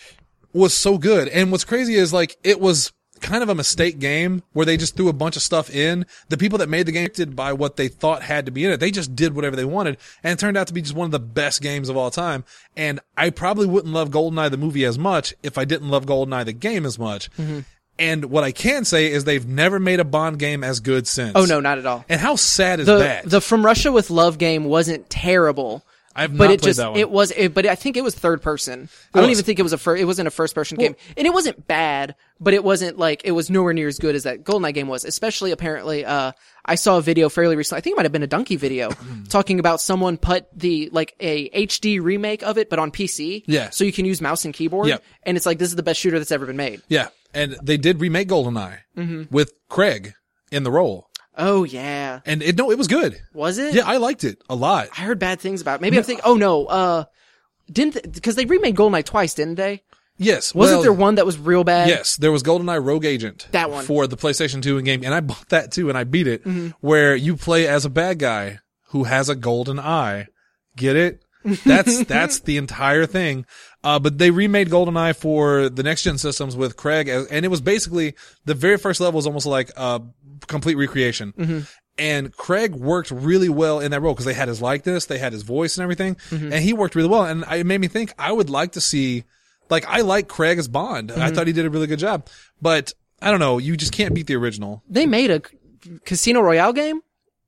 was so good, and what's crazy is like it was kind of a mistake game where they just threw a bunch of stuff in. The people that made the game did by what they thought had to be in it. They just did whatever they wanted, and it turned out to be just one of the best games of all time. And I probably wouldn't love GoldenEye the movie as much if I didn't love GoldenEye the game as much. Mm-hmm. And what I can say is they've never made a Bond game as good since. Oh no, not at all. And how sad is The that? the From Russia with Love game wasn't terrible. I've But not it played just that one. it was it, but I think it was third person. I don't was. even think it was a fir- it wasn't a first person game, and it wasn't bad, but it wasn't like it was nowhere near as good as that GoldenEye game was. Especially apparently, uh, I saw a video fairly recently. I think it might have been a Donkey video talking about someone put the like a H D remake of it, but on P C. Yeah. So you can use mouse and keyboard. Yep. And it's like this is the best shooter that's ever been made. Yeah, and they did remake GoldenEye Mm-hmm. with Craig in the role. Oh yeah. And it no, it was good. Was it? Yeah, I liked it a lot. I heard bad things about it. Maybe I'm thinking, oh no, uh, didn't, because they remade GoldenEye twice, didn't they? Yes. Wasn't well, there one that was real bad? Yes, there was GoldenEye Rogue Agent. That one. For the PlayStation two and game, and I bought that too, and I beat it, mm-hmm. where you play as a bad guy who has a golden eye. Get it? That's, that's the entire thing. Uh, but they remade GoldenEye for the next gen systems with Craig, as, and it was basically, the very first level was almost like a complete recreation. Mm-hmm. And Craig worked really well in that role because they had his likeness, they had his voice and everything, mm-hmm. and he worked really well. And it made me think I would like to see, like, I like Craig as Bond. Mm-hmm. I thought he did a really good job. But, I don't know, you just can't beat the original. They made a Casino Royale game?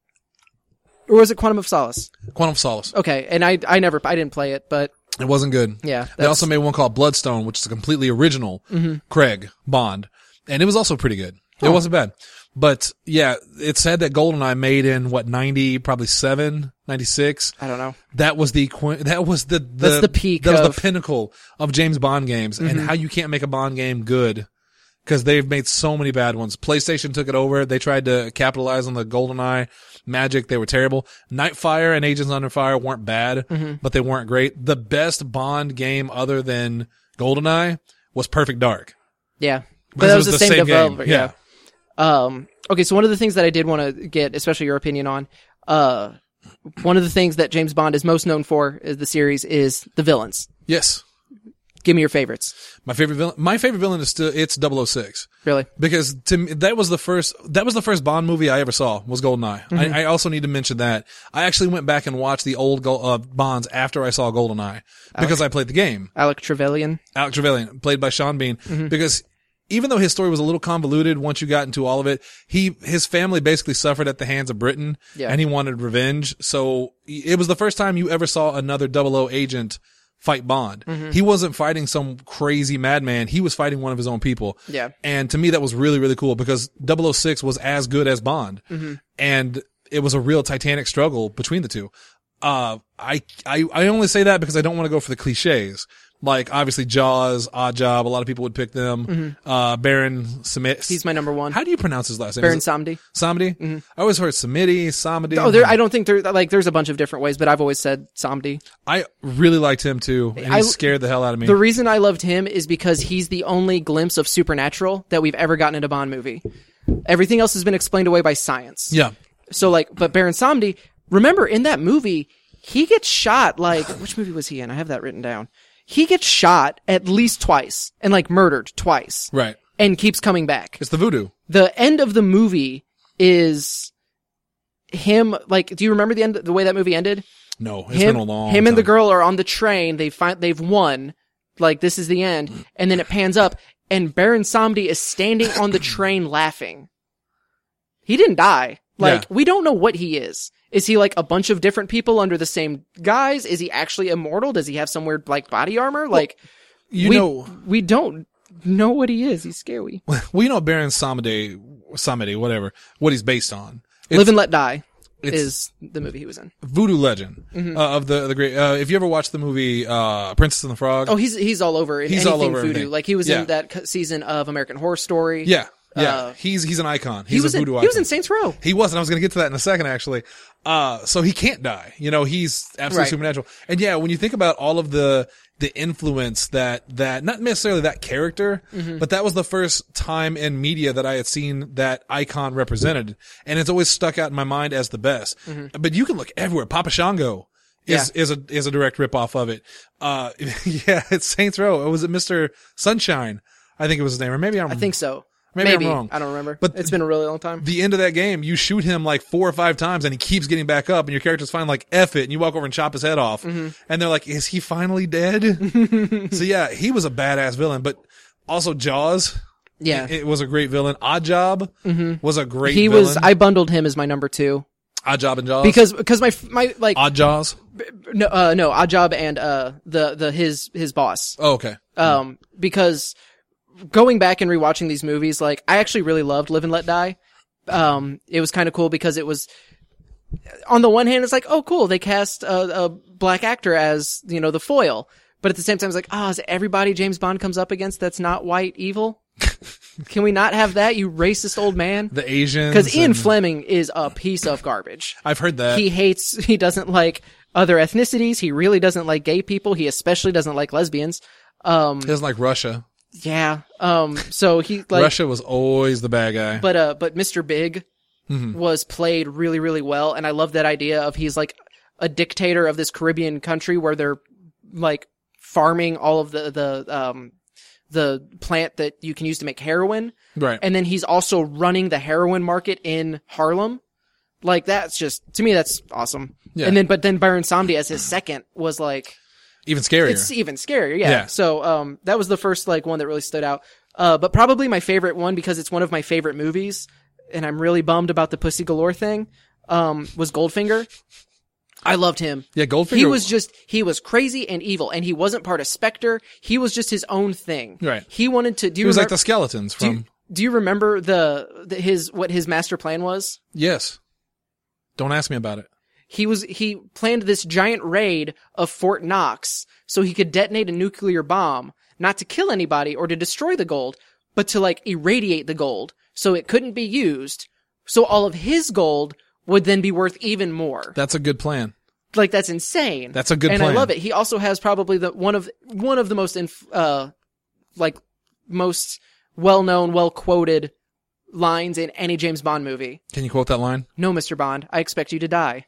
Or was it Quantum of Solace? Quantum of Solace. Okay, and I I never, I didn't play it, but... It wasn't good. Yeah. That's... They also made one called Bloodstone, which is a completely original mm-hmm. Craig Bond. And it was also pretty good. Huh. It wasn't bad. But, yeah, it said that GoldenEye made in, what, ninety, probably seven, ninety-six? I don't know. That was the, that was the, the That's the peak That of... was the pinnacle of James Bond games, mm-hmm. and how you can't make a Bond game good. Because they've made so many bad ones. PlayStation took it over. They tried to capitalize on the GoldenEye magic. They were terrible. Nightfire and Agents Under Fire weren't bad, mm-hmm. but they weren't great. The best Bond game other than GoldenEye was Perfect Dark. Yeah. But that was, was the, the same, same developer. Game. Yeah. yeah. Um, okay, so one of the things that I did want to get, especially your opinion on, uh, one of the things that James Bond is most known for is the series is the villains. Yes. Give me your favorites. My favorite villain, my favorite villain is still, it's double oh six. Really? Because to me, that was the first, that was the first Bond movie I ever saw, was GoldenEye. Mm-hmm. I, I also need to mention that. I actually went back and watched the old uh, Bonds after I saw GoldenEye. Because Alec, I played the game. Alec Trevelyan. Alec Trevelyan, played by Sean Bean. Mm-hmm. Because even though his story was a little convoluted once you got into all of it, he, his family basically suffered at the hands of Britain. Yeah. And he wanted revenge. So it was the first time you ever saw another double oh agent fight Bond. Mm-hmm. He wasn't fighting some crazy madman. He was fighting one of his own people. Yeah. And to me, that was really, really cool because double oh six was as good as Bond. Mm-hmm. And it was a real titanic struggle between the two. Uh, I, I, I only say that because I don't want to go for the cliches. Like, obviously, Jaws, Odd Job, a lot of people would pick them. Mm-hmm. Uh, Baron Samedi. He's my number one. How do you pronounce his last name? Baron Samedi. Samedi? Mm-hmm. I always heard Samedi, Samedi. Oh, there, I don't think there, like, there's a bunch of different ways, but I've always said Samedi. I really liked him too, and he I, scared the hell out of me. The reason I loved him is because he's the only glimpse of supernatural that we've ever gotten in a Bond movie. Everything else has been explained away by science. Yeah. So, like, but Baron Samedi, remember, in that movie, he gets shot, like, which movie was he in? I have that written down. He gets shot at least twice and like murdered twice. Right. And keeps coming back. It's the voodoo. The end of the movie is him, like, do you remember the end, the way that movie ended? No, it's him, been a long Him time. and the girl are on the train. They find, they've won. Like, this is the end. And then it pans up and Baron Samedi is standing on the train laughing. He didn't die. Like, yeah. We don't know what he is. Is he like a bunch of different people under the same guise? Is he actually immortal? Does he have some weird like body armor? Like, well, you we, know, we don't know what he is. He's scary. Well, you know, Baron Samedi, Samedi, whatever, what he's based on. It's, Live and Let Die is the movie he was in. Voodoo legend mm-hmm. uh, of the the great. Uh, if you ever watched the movie uh, Princess and the Frog, oh, he's he's all over. He's anything all over voodoo. everything. Like he was yeah. in that season of American Horror Story. Yeah. Yeah, uh, he's he's an icon. He's he was a voodoo in, icon. He was in Saints Row. He was, and I was going to get to that in a second, actually. Uh, so he can't die. You know, he's absolutely right. supernatural. And yeah, when you think about all of the the influence that that not necessarily that character, mm-hmm. but that was the first time in media that I had seen that icon represented, and it's always stuck out in my mind as the best. Mm-hmm. But you can look everywhere. Papa Shango is yeah. is a is a direct ripoff of it. Uh, yeah, it's Saints Row. Was it Mister Sunshine? I think it was his name, or maybe I'm. I think so. Maybe, Maybe I'm wrong. I don't remember. But it's been a really long time. The end of that game, you shoot him like four or five times and he keeps getting back up and your character's finally like, F it. And you walk over and chop his head off. Mm-hmm. And they're like, is he finally dead? So yeah, he was a badass villain, but also Jaws. Yeah. It, it was a great villain. Odd Job mm-hmm. was a great he villain. was, I bundled him as my number two. Odd Job and Jaws? Because, because my, my, like. Odd Jaws? No, uh, no, Odd Job and, uh, the, the, his, his boss. Oh, okay. Um, because, going back and rewatching these movies, like, I actually really loved Live and Let Die. Um, it was kind of cool because it was, on the one hand, it's like, oh, cool, they cast a, a black actor as, you know, the foil. But at the same time, it's like, ah, oh, is everybody James Bond comes up against that's not white evil? Can we not have that, you racist old man? The Asians. Because Ian and... Fleming is a piece of garbage. I've heard that. He hates, he doesn't like other ethnicities. He really doesn't like gay people. He especially doesn't like lesbians. Um, he doesn't like Russia. Yeah. Um, so he like. Russia was always the bad guy. But, uh, but Mister Big mm-hmm. was played really, really well. And I love that idea of he's like a dictator of this Caribbean country where they're like farming all of the, the, um, the plant that you can use to make heroin. Right. And then he's also running the heroin market in Harlem. Like, that's just, to me, that's awesome. Yeah. And then, but then Baron Samedi as his second was like, even scarier. It's even scarier. Yeah. yeah. So, um, that was the first, like, one that really stood out. Uh, but probably my favorite one, because it's one of my favorite movies, and I'm really bummed about the Pussy Galore thing, um, was Goldfinger. I loved him. Yeah, Goldfinger. He was just, he was crazy and evil, and he wasn't part of Spectre. He was just his own thing. Right. He wanted to, do you He was remember, like the skeletons from. Do you, do you remember the, the, his, what his master plan was? Yes. Don't ask me about it. He was, he planned this giant raid of Fort Knox so he could detonate a nuclear bomb, not to kill anybody or to destroy the gold, but to like irradiate the gold so it couldn't be used. So all of his gold would then be worth even more. That's a good plan. Like, that's insane. That's a good and plan. And I love it. He also has probably the, one of, one of the most, inf- uh, like, most well-known, well-quoted lines in any James Bond movie. Can you quote that line? No, Mister Bond, I expect you to die.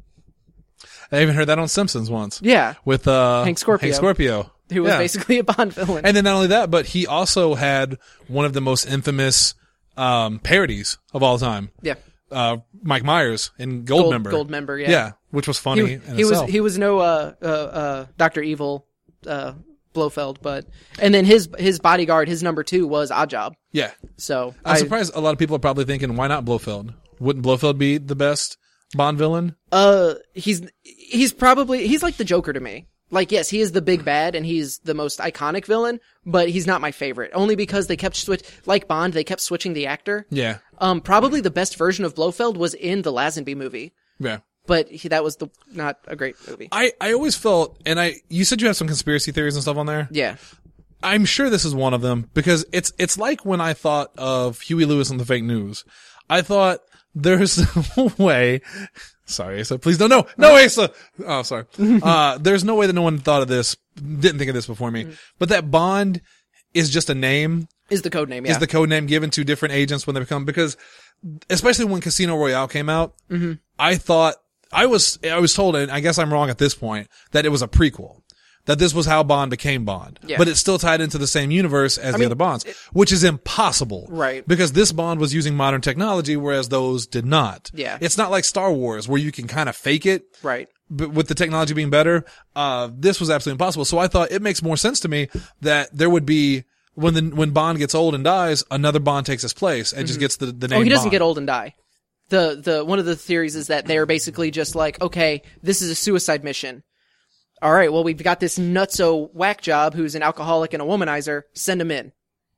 I even heard that on Simpsons once. Yeah. With, uh, Hank Scorpio. Hank Scorpio. Who was yeah. basically a Bond villain. And then not only that, but he also had one of the most infamous, um, parodies of all time. Yeah. Uh, Mike Myers in Goldmember. Gold, Goldmember, yeah. Yeah. Which was funny He, in he was, itself. he was no, uh, uh, uh, Doctor Evil, uh, Blofeld, but, and then his, his bodyguard, his number two was Oddjob. Yeah. So. I'm I, surprised a lot of people are probably thinking, why not Blofeld? Wouldn't Blofeld be the best Bond villain? Uh, he's, he's probably, he's like the Joker to me. Like, yes, he is the big bad and he's the most iconic villain, but he's not my favorite. Only because they kept switch, like Bond, they kept switching the actor. Yeah. Um, probably the best version of Blofeld was in the Lazenby movie. Yeah. But he, that was the, not a great movie. I, I always felt, and I, you said you have some conspiracy theories and stuff on there? Yeah. I'm sure this is one of them because it's, it's like when I thought of Huey Lewis and the Fake News. I thought there's no way, sorry Asa, please don't, no, no Asa! Oh, sorry. uh, there's no way that no one thought of this, didn't think of this before me, but that Bond is just a name. Is the code name, yeah. Is the code name given to different agents when they become, because especially when Casino Royale came out, mm-hmm. I thought, I was, I was told, and I guess I'm wrong at this point, that it was a prequel. That this was how Bond became Bond. Yeah. But it's still tied into the same universe as I the mean, other Bonds, it, which is impossible. Right. Because this Bond was using modern technology, whereas those did not. Yeah. It's not like Star Wars, where you can kind of fake it. Right. But with the technology being better, uh, this was absolutely impossible. So I thought it makes more sense to me that there would be, when the, when Bond gets old and dies, another Bond takes his place and mm-hmm. just gets the, the name Oh, he doesn't Bond. get old and die. The, the, one of the theories is that they're basically just like, okay, this is a suicide mission. All right, well, we've got this nutso whack job who's an alcoholic and a womanizer. Send him in.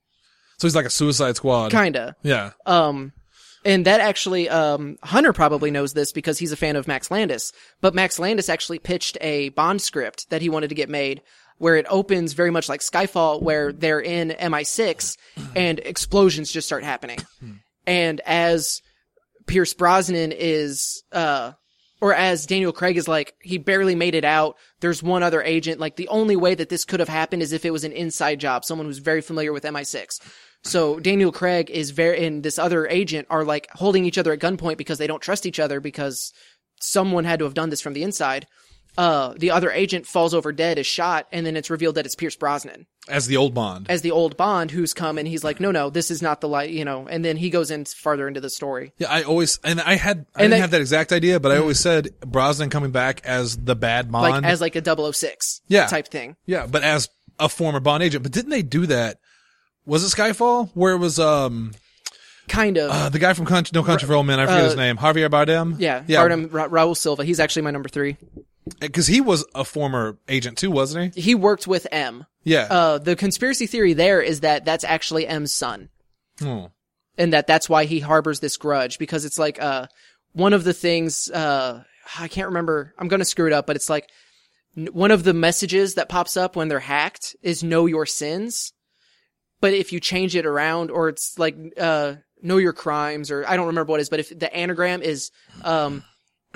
So he's like a Suicide Squad. Kinda. Yeah. Um, and that actually, um, Hunter probably knows this because he's a fan of Max Landis. But Max Landis actually pitched a Bond script that he wanted to get made where it opens very much like Skyfall, where they're in M I six and explosions just start happening. And as Pierce Brosnan is, uh, or as Daniel Craig is like, he barely made it out. There's one other agent. Like, the only way that this could have happened is if it was an inside job, someone who's very familiar with M I six. So Daniel Craig is very, and this other agent are like holding each other at gunpoint because they don't trust each other because someone had to have done this from the inside. Uh, the other agent falls over dead, is shot, and then it's revealed that it's Pierce Brosnan. As the old Bond. As the old Bond who's come and he's like, no, no, this is not the light, you know, and then he goes in farther into the story. Yeah, I always, and I had, I And didn't they- have that exact idea, but I always said Brosnan coming back as the bad Bond. Like, as like a double oh six Yeah. type thing. Yeah, but as a former Bond agent. But didn't they do that? Was it Skyfall? Where it was, um, Kind of. uh, the guy from Country, No Country for Old Men, I forget uh, his name. Javier Bardem? yeah, Yeah. Bardem, Ra- Raul Silva. He's actually my number three. Cause he was a former agent too, wasn't he? He worked with M. Yeah. Uh, the conspiracy theory there is that that's actually M's son. Hmm. And that that's why he harbors this grudge, because it's like, uh, one of the things, uh, I can't remember, I'm gonna screw it up, but it's like, n- one of the messages that pops up when they're hacked is know your sins. but if you change it around, or it's like, uh, know your crimes, or I don't remember what it is, but if the anagram is, um,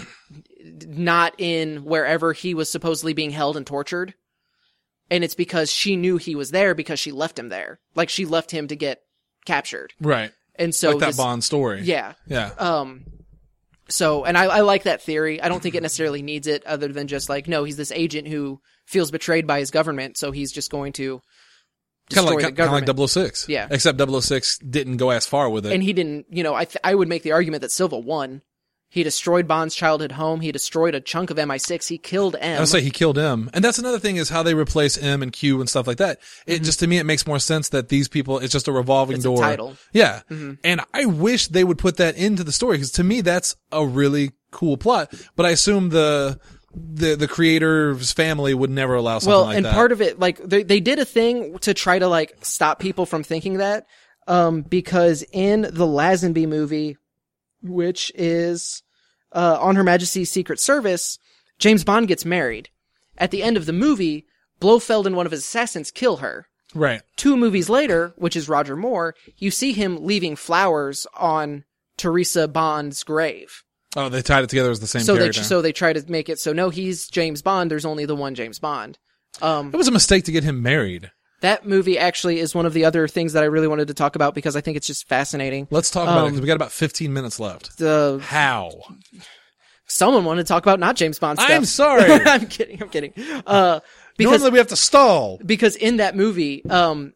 not in wherever he was supposedly being held and tortured, and it's because she knew he was there because she left him there. Like, she left him to get captured. Right. And so like that this, Bond story. Yeah. Yeah. Um, so, and I, I like that theory. I don't think it necessarily needs it, other than just like, no, he's this agent who feels betrayed by his government, so he's just going to destroy Kind of like, the government. kind of like double oh six. Yeah. Except double oh six didn't go as far with it. And he didn't, you know, I th- I would make the argument that Silva won. He destroyed Bond's childhood home. He destroyed a chunk of M I six. He killed M. I would say he killed M. And that's another thing, is how they replace M and Q and stuff like that. It mm-hmm. just, to me, it makes more sense that these people, it's just a revolving it's door. A title. Yeah. Mm-hmm. And I wish they would put that into the story, because to me, that's a really cool plot. But I assume the, the, the creator's family would never allow something well, like and that. part of it, like, they, they did a thing to try to, like, stop people from thinking that, um, because in the Lazenby movie, which is, Uh, on Her Majesty's Secret Service, James Bond gets married. At the end of the movie, Blofeld and one of his assassins kill her. Right. Two movies later, which is Roger Moore, you see him leaving flowers on Teresa Bond's grave. Oh, they tied it together as the same so character. They, so they try to make it so, no, he's James Bond, there's only the one James Bond. Um, it was a mistake to get him married. That movie actually is one of the other things that I really wanted to talk about, because I think it's just fascinating. Let's talk about um, it, because we got about fifteen minutes left. The, How? Someone wanted to talk about not James Bond stuff. I'm sorry. I'm kidding. I'm kidding. Uh, because, Normally we have to stall. Because in that movie, um,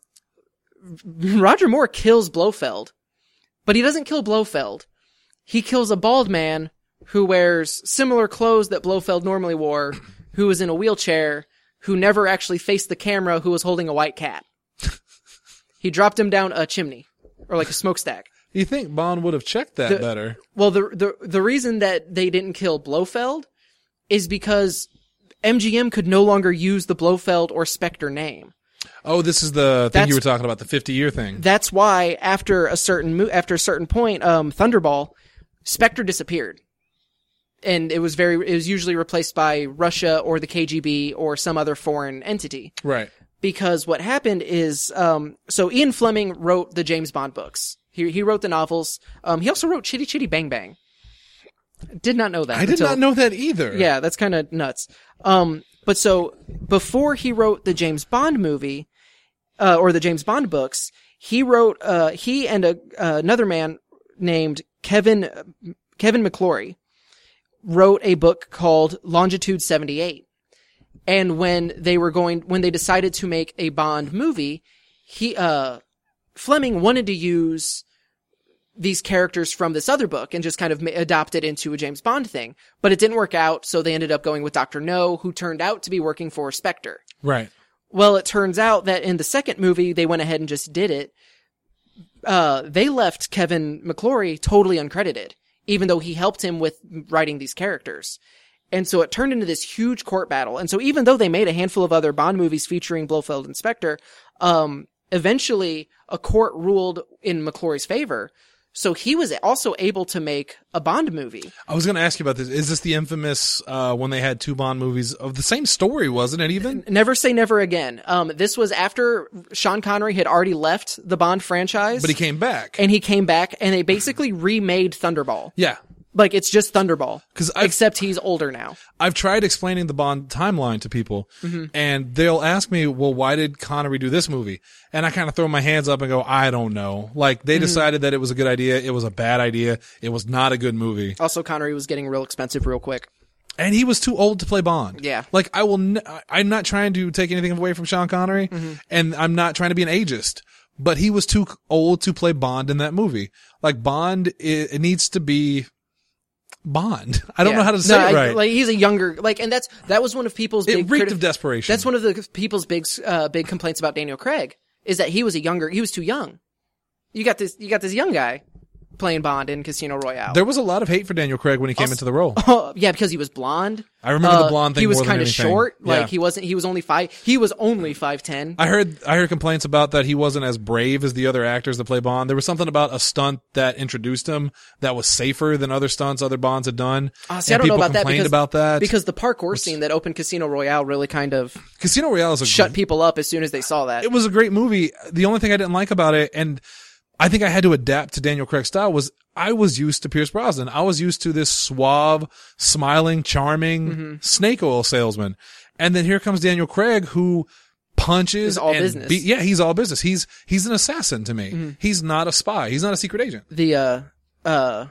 Roger Moore kills Blofeld, but he doesn't kill Blofeld. He kills a bald man who wears similar clothes that Blofeld normally wore, who was in a wheelchair, who never actually faced the camera, who was holding a white cat. He dropped him down a chimney, or like a smokestack. You think Bond would have checked that the, better? Well, the, the the reason that they didn't kill Blofeld is because M G M could no longer use the Blofeld or Spectre name. Oh, this is the thing that's, you were talking about, the fifty-year thing. That's why after a certain mo- after a certain point, um, Thunderball, Spectre disappeared. And it was very, it was usually replaced by Russia or the K G B or some other foreign entity. Right. Because what happened is, um, so Ian Fleming wrote the James Bond books. He, he wrote the novels. Um, he also wrote Chitty Chitty Bang Bang. Did not know that. I did until, not know that either. Yeah, that's kind of nuts. Um, but so before he wrote the James Bond movie, uh, or the James Bond books, he wrote, uh, he and a, uh, another man named Kevin, Kevin McClory wrote a book called Longitude seventy-eight. And when they were going, when they decided to make a Bond movie, he, uh, Fleming wanted to use these characters from this other book and just kind of ma- adopt it into a James Bond thing. But it didn't work out, so they ended up going with Doctor No, who turned out to be working for Spectre. Right. Well, it turns out that in the second movie, they went ahead and just did it. Uh, they left Kevin McClory totally uncredited, even though he helped him with writing these characters. And so it turned into this huge court battle. And so even though they made a handful of other Bond movies featuring Blofeld and Spectre, um, eventually a court ruled in McClory's favor. So he was also able to make a Bond movie. I was going to ask you about this. Is this the infamous, uh, when they had two Bond movies of the same story, wasn't it even? Never Say Never Again. Um, this was after Sean Connery had already left the Bond franchise. But he came back. And he came back and they basically remade Thunderball. Yeah. Like, it's just Thunderball. 'Cause I've- except he's older now. I've tried explaining the Bond timeline to people, Mm-hmm. and they'll ask me, well, why did Connery do this movie? And I kind of throw my hands up and go, I don't know. Like, they Mm-hmm. decided that it was a good idea. It was a bad idea. It was not a good movie. Also, Connery was getting real expensive real quick. And he was too old to play Bond. Yeah. Like, I will, n- I'm not trying to take anything away from Sean Connery, Mm-hmm. and I'm not trying to be an ageist, but he was too old to play Bond in that movie. Like, Bond, it, it needs to be Bond. I don't Yeah. know how to say no, it I- right. like, he's a younger, like, and that's, that was one of people's It big reeked criti- of desperation. That's one of the people's big, uh, big complaints about Daniel Craig, is that he was a younger, he was too young. You got this, you got this young guy playing Bond in Casino Royale. There was a lot of hate for Daniel Craig when he came also, into the role. Oh, yeah, because he was blonde. I remember uh, the blonde thing. He was more than kind of anything. short. Yeah. Like he wasn't. He was only five. He was only five ten. I heard. I heard complaints about that he wasn't as brave as the other actors that play Bond. There was something about a stunt that introduced him that was safer than other stunts other Bonds had done. Uh, see, I don't know about that because about that because the parkour Which, scene that opened Casino Royale really kind of Casino Royale is a, shut people up as soon as they saw that. It was a great movie. The only thing I didn't like about it, and I think I had to adapt to Daniel Craig's style, was I was used to Pierce Brosnan. I was used to this suave, smiling, charming mm-hmm. snake oil salesman. And then here comes Daniel Craig, who punches he's all and business. Be- yeah, he's all business. He's he's an assassin to me. Mm-hmm. He's not a spy. He's not a secret agent. The uh uh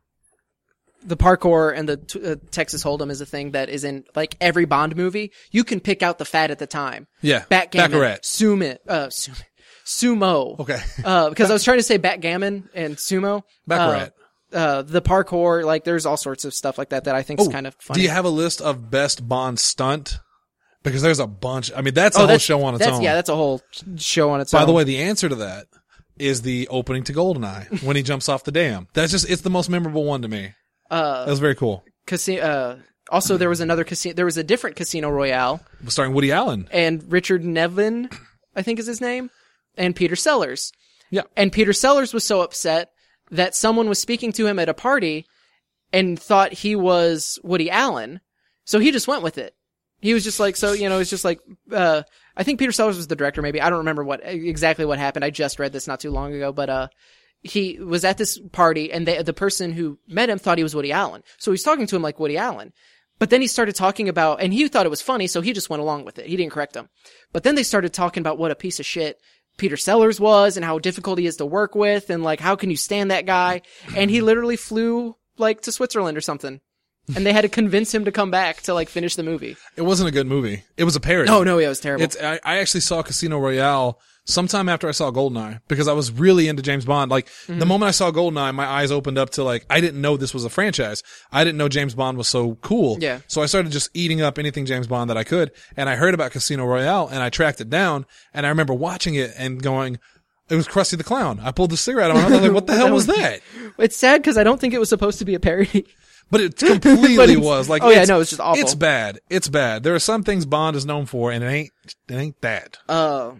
the parkour and the t- uh, Texas Hold'em is a thing that is in like every Bond movie. You can pick out the fad at the time. Yeah, backgammon, Baccarat, sumo, uh, sumo. Sumo. Okay. uh, because I was trying to say backgammon and sumo. Baccarat. Uh, uh, the parkour, like there's all sorts of stuff like that that I think is oh, kind of funny. Do you have a list of best Bond stunt? Because there's a bunch. I mean, that's a oh, whole that's, show on its that's, own. Yeah, that's a whole show on its By own. By the way, the answer to that is the opening to GoldenEye when he jumps off the dam. That's just, it's the most memorable one to me. Uh, that was very cool. Casino, uh, also there was another casino, there was a different Casino Royale. Starring Woody Allen. And Richard Nevin, I think is his name. And Peter Sellers. Yeah. And Peter Sellers was so upset that someone was speaking to him at a party and thought he was Woody Allen. So he just went with it. He was just like, so, you know, it's just like, uh, I think Peter Sellers was the director, maybe. I don't remember what, exactly what happened. I just read this not too long ago, but, uh, he was at this party and they, the person who met him thought he was Woody Allen. So he was talking to him like Woody Allen. But then he started talking about, and he thought it was funny, so he just went along with it. He didn't correct him. But then they started talking about what a piece of shit Peter Sellers was and how difficult he is to work with and like, how can you stand that guy? And he literally flew like to Switzerland or something. And they had to convince him to come back to like finish the movie. It wasn't a good movie. It was a parody. No, no, it was terrible. It's, I, I actually saw Casino Royale sometime after I saw GoldenEye because I was really into James Bond. Like mm-hmm. the moment I saw GoldenEye, my eyes opened up to like, I didn't know this was a franchise. I didn't know James Bond was so cool. Yeah. So I started just eating up anything James Bond that I could. And I heard about Casino Royale and I tracked it down and I remember watching it and going, it was Krusty the Clown. I pulled the cigarette out of my mouth. I was like, what the hell was that? It's sad because I don't think it was supposed to be a parody. But it completely but was like, oh yeah, no, it's just awful. It's bad. It's bad. There are some things Bond is known for and it ain't, it ain't that. Uh,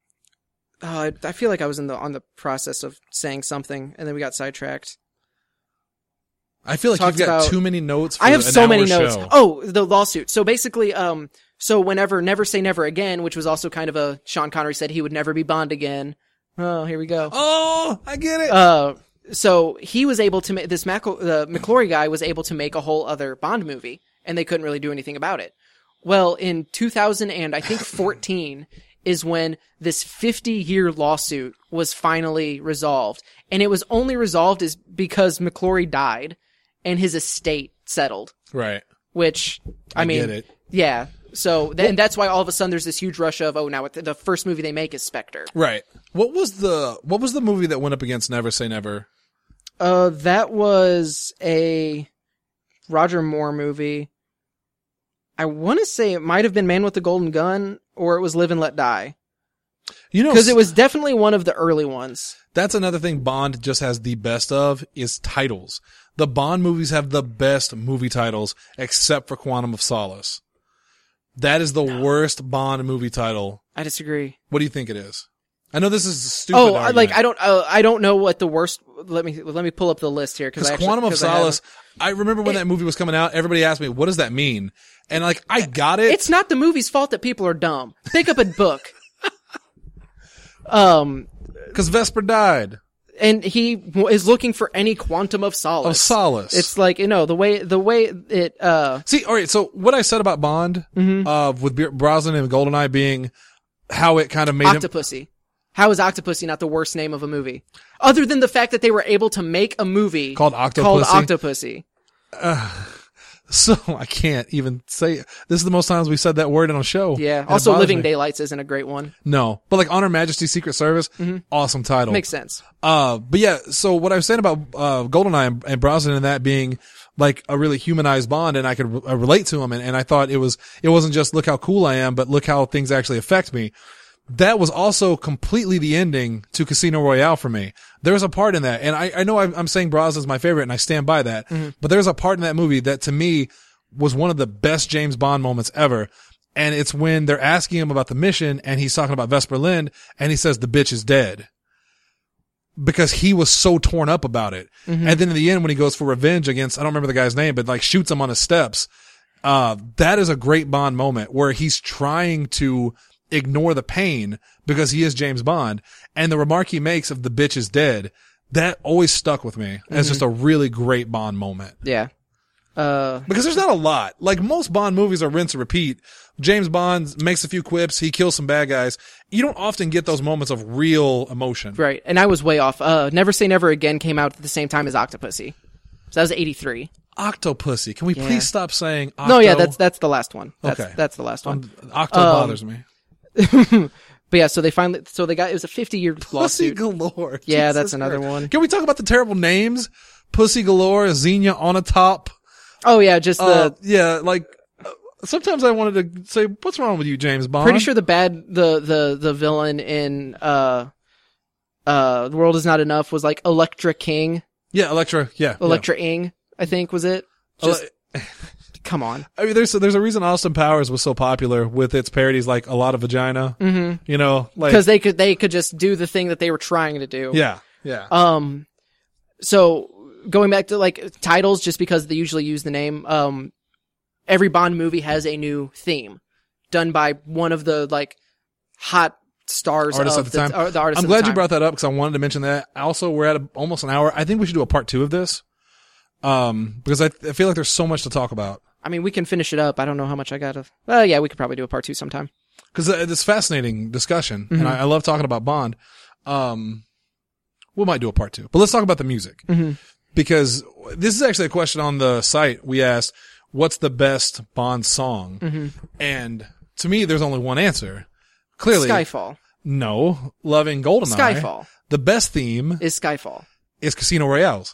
Uh, I feel like I was in the on the process of saying something, and then we got sidetracked. I feel like Talked you've got about, too many notes. For I have an so many show. notes. Oh, the lawsuit. So basically, um, so whenever Never Say Never Again, which was also kind of a Sean Connery said he would never be Bond again. Oh, here we go. Oh, I get it. Uh, so he was able to make this Mac- the McClory guy was able to make a whole other Bond movie, and they couldn't really do anything about it. Well, in two thousand and I think fourteen. Is when this fifty-year lawsuit was finally resolved. And it was only resolved is because McClory died and his estate settled. Right. Which, I, I mean, get it. Yeah. So, th- and that's why all of a sudden there's this huge rush of, oh, now the first movie they make is Spectre. Right. What was the, what was the movie that went up against Never Say Never? Uh, that was a Roger Moore movie. I want to say it might have been Man with the Golden Gun, or it was Live and Let Die. You know, because it was definitely one of the early ones. That's another thing Bond just has the best of is titles. The Bond movies have the best movie titles, except for Quantum of Solace. That is the no. worst Bond movie title. I disagree. What do you think it is? I know this is a stupid Oh, argument. like I don't, uh, I don't know what the worst. Let me let me pull up the list here because Quantum of Solace. I, I remember when it, that movie was coming out. Everybody asked me, "What does that mean?" And like, I got it. It's not the movie's fault that people are dumb. Pick up a book. um, because Vesper died, and he is looking for any quantum of solace. Of solace. It's like you know the way the way it. Uh, See, all right. So what I said about Bond, mm-hmm. uh, with Brosnan and GoldenEye being how it kind of made Octopussy. him. How is Octopussy not the worst name of a movie? Other than the fact that they were able to make a movie called Octopussy. Called Octopussy. Uh, so I can't even say it. This is the most times we said that word in a show. Yeah. Also, Living me. Daylights isn't a great one. No, but like Honor Majesty's Secret Service, mm-hmm. awesome title. Makes sense. Uh, but yeah. So what I was saying about uh GoldenEye and, and Brosnan and that being like a really humanized Bond, and I could re- relate to him, and, and I thought it was it wasn't just look how cool I am, but look how things actually affect me. that was also completely the ending to Casino Royale for me. There's a part in that, and I, I know I'm, I'm saying Brosnan's my favorite, and I stand by that, mm-hmm. but there's a part in that movie that to me was one of the best James Bond moments ever. And it's when they're asking him about the mission, and he's talking about Vesper Lynd, and he says the bitch is dead. Because he was so torn up about it. Mm-hmm. And then in the end, when he goes for revenge against, I don't remember the guy's name, but like shoots him on his steps, uh, that is a great Bond moment where he's trying to ignore the pain because he is James Bond. And the remark he makes of the bitch is dead, that always stuck with me as mm-hmm. just a really great Bond moment. Yeah. Uh, because there's not a lot. Like most Bond movies are rinse and repeat. James Bond makes a few quips. He kills some bad guys. You don't often get those moments of real emotion. Right. And I was way off. Uh, Never Say Never Again came out at the same time as Octopussy. So that was eighty-three. Octopussy. Can we yeah. please stop saying Octo? No, yeah, that's, that's the last one. That's, okay. That's the last one. Um, Octo um, bothers me. But yeah, so they finally, so they got, it was a fifty year lawsuit. Pussy Galore. Yeah, Jesus that's another Christ. one. Can we talk about the terrible names? Pussy Galore, Xenia on a top. Oh yeah, just the, uh, yeah, like, uh, sometimes I wanted to say, what's wrong with you, James Bond? Pretty sure the bad, the, the, the villain in, uh, uh, The World Is Not Enough was like Elektra King. Yeah, Elektra, yeah. Elektra yeah. Ing, I think was it. Just, Ele- come on. I mean, there's, there's a reason Austin Powers was so popular with its parodies like A Lot of Vagina. Mm-hmm. You know, like. Cause they could, they could just do the thing that they were trying to do. Yeah, yeah. Um, so, going back to like titles, just because they usually use the name, um, every Bond movie has a new theme done by one of the like hot stars artists of at the, the time. Uh, the artists I'm glad you time. brought that up because I wanted to mention that. Also, we're at a, almost an hour. I think we should do a part two of this, um, because I, I feel like there's so much to talk about. I mean, we can finish it up. I don't know how much I got to. Well, yeah, we could probably do a part two sometime. Because uh, it's fascinating discussion, mm-hmm. and I, I love talking about Bond. Um, we might do a part two, but let's talk about the music. Mm-hmm. Because this is actually a question on the site. We asked, what's the best Bond song? Mm-hmm. And to me, there's only one answer. Clearly. Skyfall. No. Loving GoldenEye. Skyfall. The best theme. Is Skyfall. Is Casino Royale's.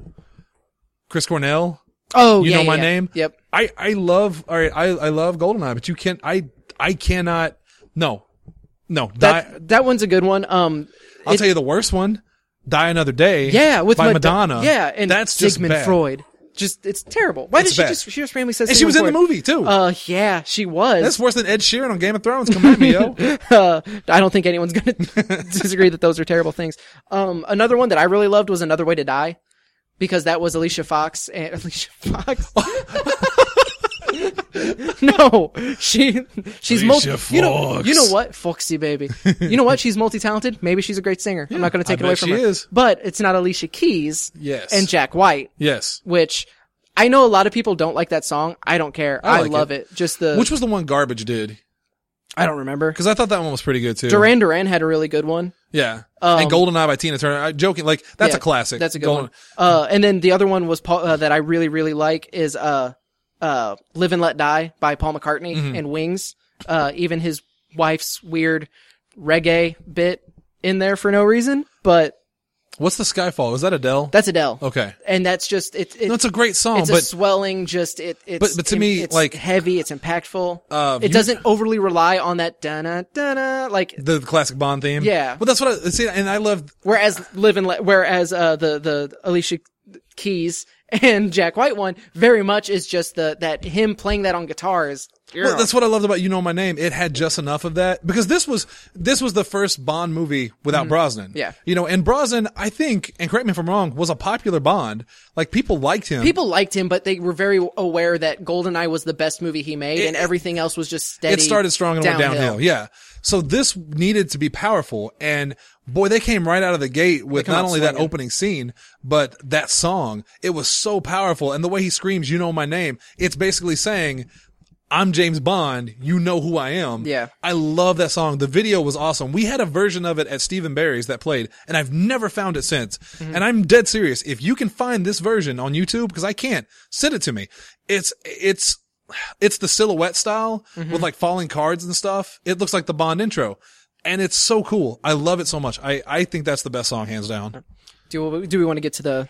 Chris Cornell. Oh, you yeah, know my yeah. name? Yep. I, I love, alright, I, I love GoldenEye, but you can't, I, I cannot, no. No. That, die, that one's a good one. Um, I'll it, tell you the worst one. Die Another Day. Yeah, with by Mad- Madonna. Yeah, and that's Sigmund just bad. Freud. Just, it's terrible. Why it's did she bad. just, she just randomly says And she was Freud. in the movie, too. Uh, yeah, she was. That's worse than Ed Sheeran on Game of Thrones. Come at me, yo. uh, I don't think anyone's gonna disagree that those are terrible things. Um, another one that I really loved was Another Way to Die. Because that was Alicia Fox and, Alicia Fox? No, she, she's multi, Fox. you know, you know what? Foxy baby. You know what? She's multi-talented. Maybe she's a great singer. Yeah, I'm not going to take I it away bet from she her. is. But it's not Alicia Keys. Yes. And Jack White. Yes. Which, I know a lot of people don't like that song. I don't care. I, I like love it. it. Just the. Which was the one Garbage did? I don't remember. Because I thought that one was pretty good too. Duran Duran had a really good one. Yeah. Um, and GoldenEye by Tina Turner. I'm joking. Like, that's yeah, a classic. That's a good Golden- one. Uh, and then the other one was Paul, uh, that I really, really like is, uh, uh, Live and Let Die by Paul McCartney mm-hmm. and Wings. Uh, even his wife's weird reggae bit in there for no reason, but. What's the Skyfall? Is that Adele? That's Adele. Okay. And that's just, it, it no, it's a great song, it's but. a swelling, just, it, it's. But, but to me, it's like. heavy, it's impactful. Uh, it you, doesn't overly rely on that da-na, da-na, like. The classic Bond theme? Yeah. Well, that's what I, see, and I love. Whereas Live and Let, whereas, uh, the, the Alicia Keys and Jack White one very much is just the, that him playing that on guitar is. Well, that's what I loved about You Know My Name. It had just enough of that because this was this was the first Bond movie without mm-hmm. Brosnan. Yeah, you know, and Brosnan, I think, and correct me if I'm wrong, was a popular Bond. Like people liked him. People liked him, but they were very aware that GoldenEye was the best movie he made, it, and everything else was just steady. It started strong and downhill. went downhill. Yeah, so this needed to be powerful, and boy, they came right out of the gate with not only swinging. that opening scene, but that song. It was so powerful, and the way he screams, "You Know My Name," it's basically saying, I'm James Bond. You know who I am. Yeah. I love that song. The video was awesome. We had a version of it at Stephen Barry's that played, and I've never found it since. Mm-hmm. And I'm dead serious. If you can find this version on YouTube, because I can't, send it to me. It's, it's, it's the silhouette style mm-hmm. with like falling cards and stuff. It looks like the Bond intro. And it's so cool. I love it so much. I, I think that's the best song, hands down. Do we, do we want to get to the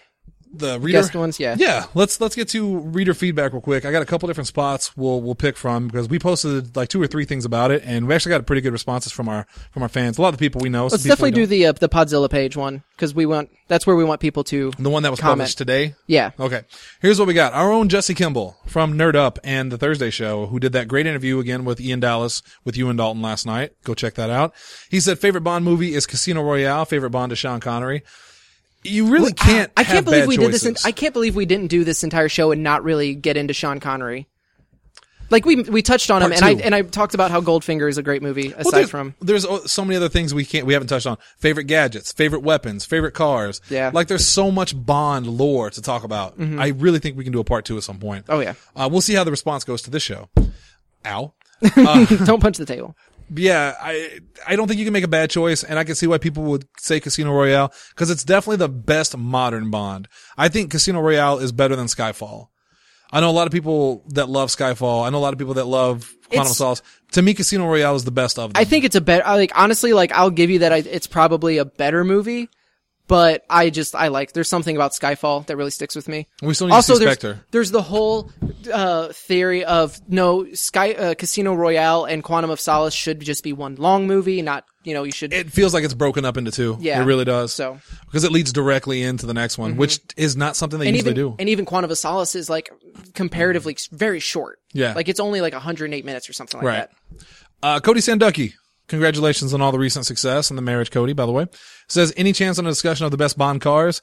the reader guest ones, yeah. Yeah, let's let's get to reader feedback real quick. I got a couple different spots we'll we'll pick from because we posted like two or three things about it, and we actually got pretty good responses from our from our fans. A lot of the people we know. Let's definitely do the uh, the Podzilla page one because we want that's where we want people to the one that was comment. published today. Yeah. Okay. Here's what we got. Our own Jesse Kimball from Nerd Up and the Thursday Show, who did that great interview again with Ian Dallas with you and Dalton last night. Go check that out. He said favorite Bond movie is Casino Royale. Favorite Bond is Sean Connery. You really can't. I, I can't have believe bad we choices. did this. In, I can't believe we didn't do this entire show and not really get into Sean Connery. Like we we touched on him, Part and two. I and I talked about how Goldfinger is a great movie. Aside Well, there's, from there's so many other things we can't we haven't touched on. Favorite gadgets, favorite weapons, favorite cars. Yeah. Like there's so much Bond lore to talk about. Mm-hmm. I really think we can do a part two at some point. oh yeah, Uh, we'll see how the response goes to this show. Ow. don't punch the table. Yeah, I I don't think you can make a bad choice, and I can see why people would say Casino Royale because it's definitely the best modern Bond. I think Casino Royale is better than Skyfall. I know a lot of people that love Skyfall. I know a lot of people that love Quantum of It's- Solace. To me, Casino Royale is the best of them. I think it's a better. Like honestly, like I'll give you that. I, it's probably a better movie, but I just I like. There's something about Skyfall that really sticks with me. we still need Also, to see there's Spectre. there's the whole uh theory of no Sky uh, Casino Royale and Quantum of Solace should just be one long movie, not you know you should. It feels like it's broken up into two. Yeah. It really does. So Because it leads directly into the next one, which is not something they and usually even do. and even Quantum of Solace is like comparatively very short. Yeah. like it's only like one hundred eight minutes or something like Right. that. Uh, Cody Sanducky. Congratulations on all the recent success and the marriage, Cody, by the way. Says, any chance on a discussion of the best Bond cars?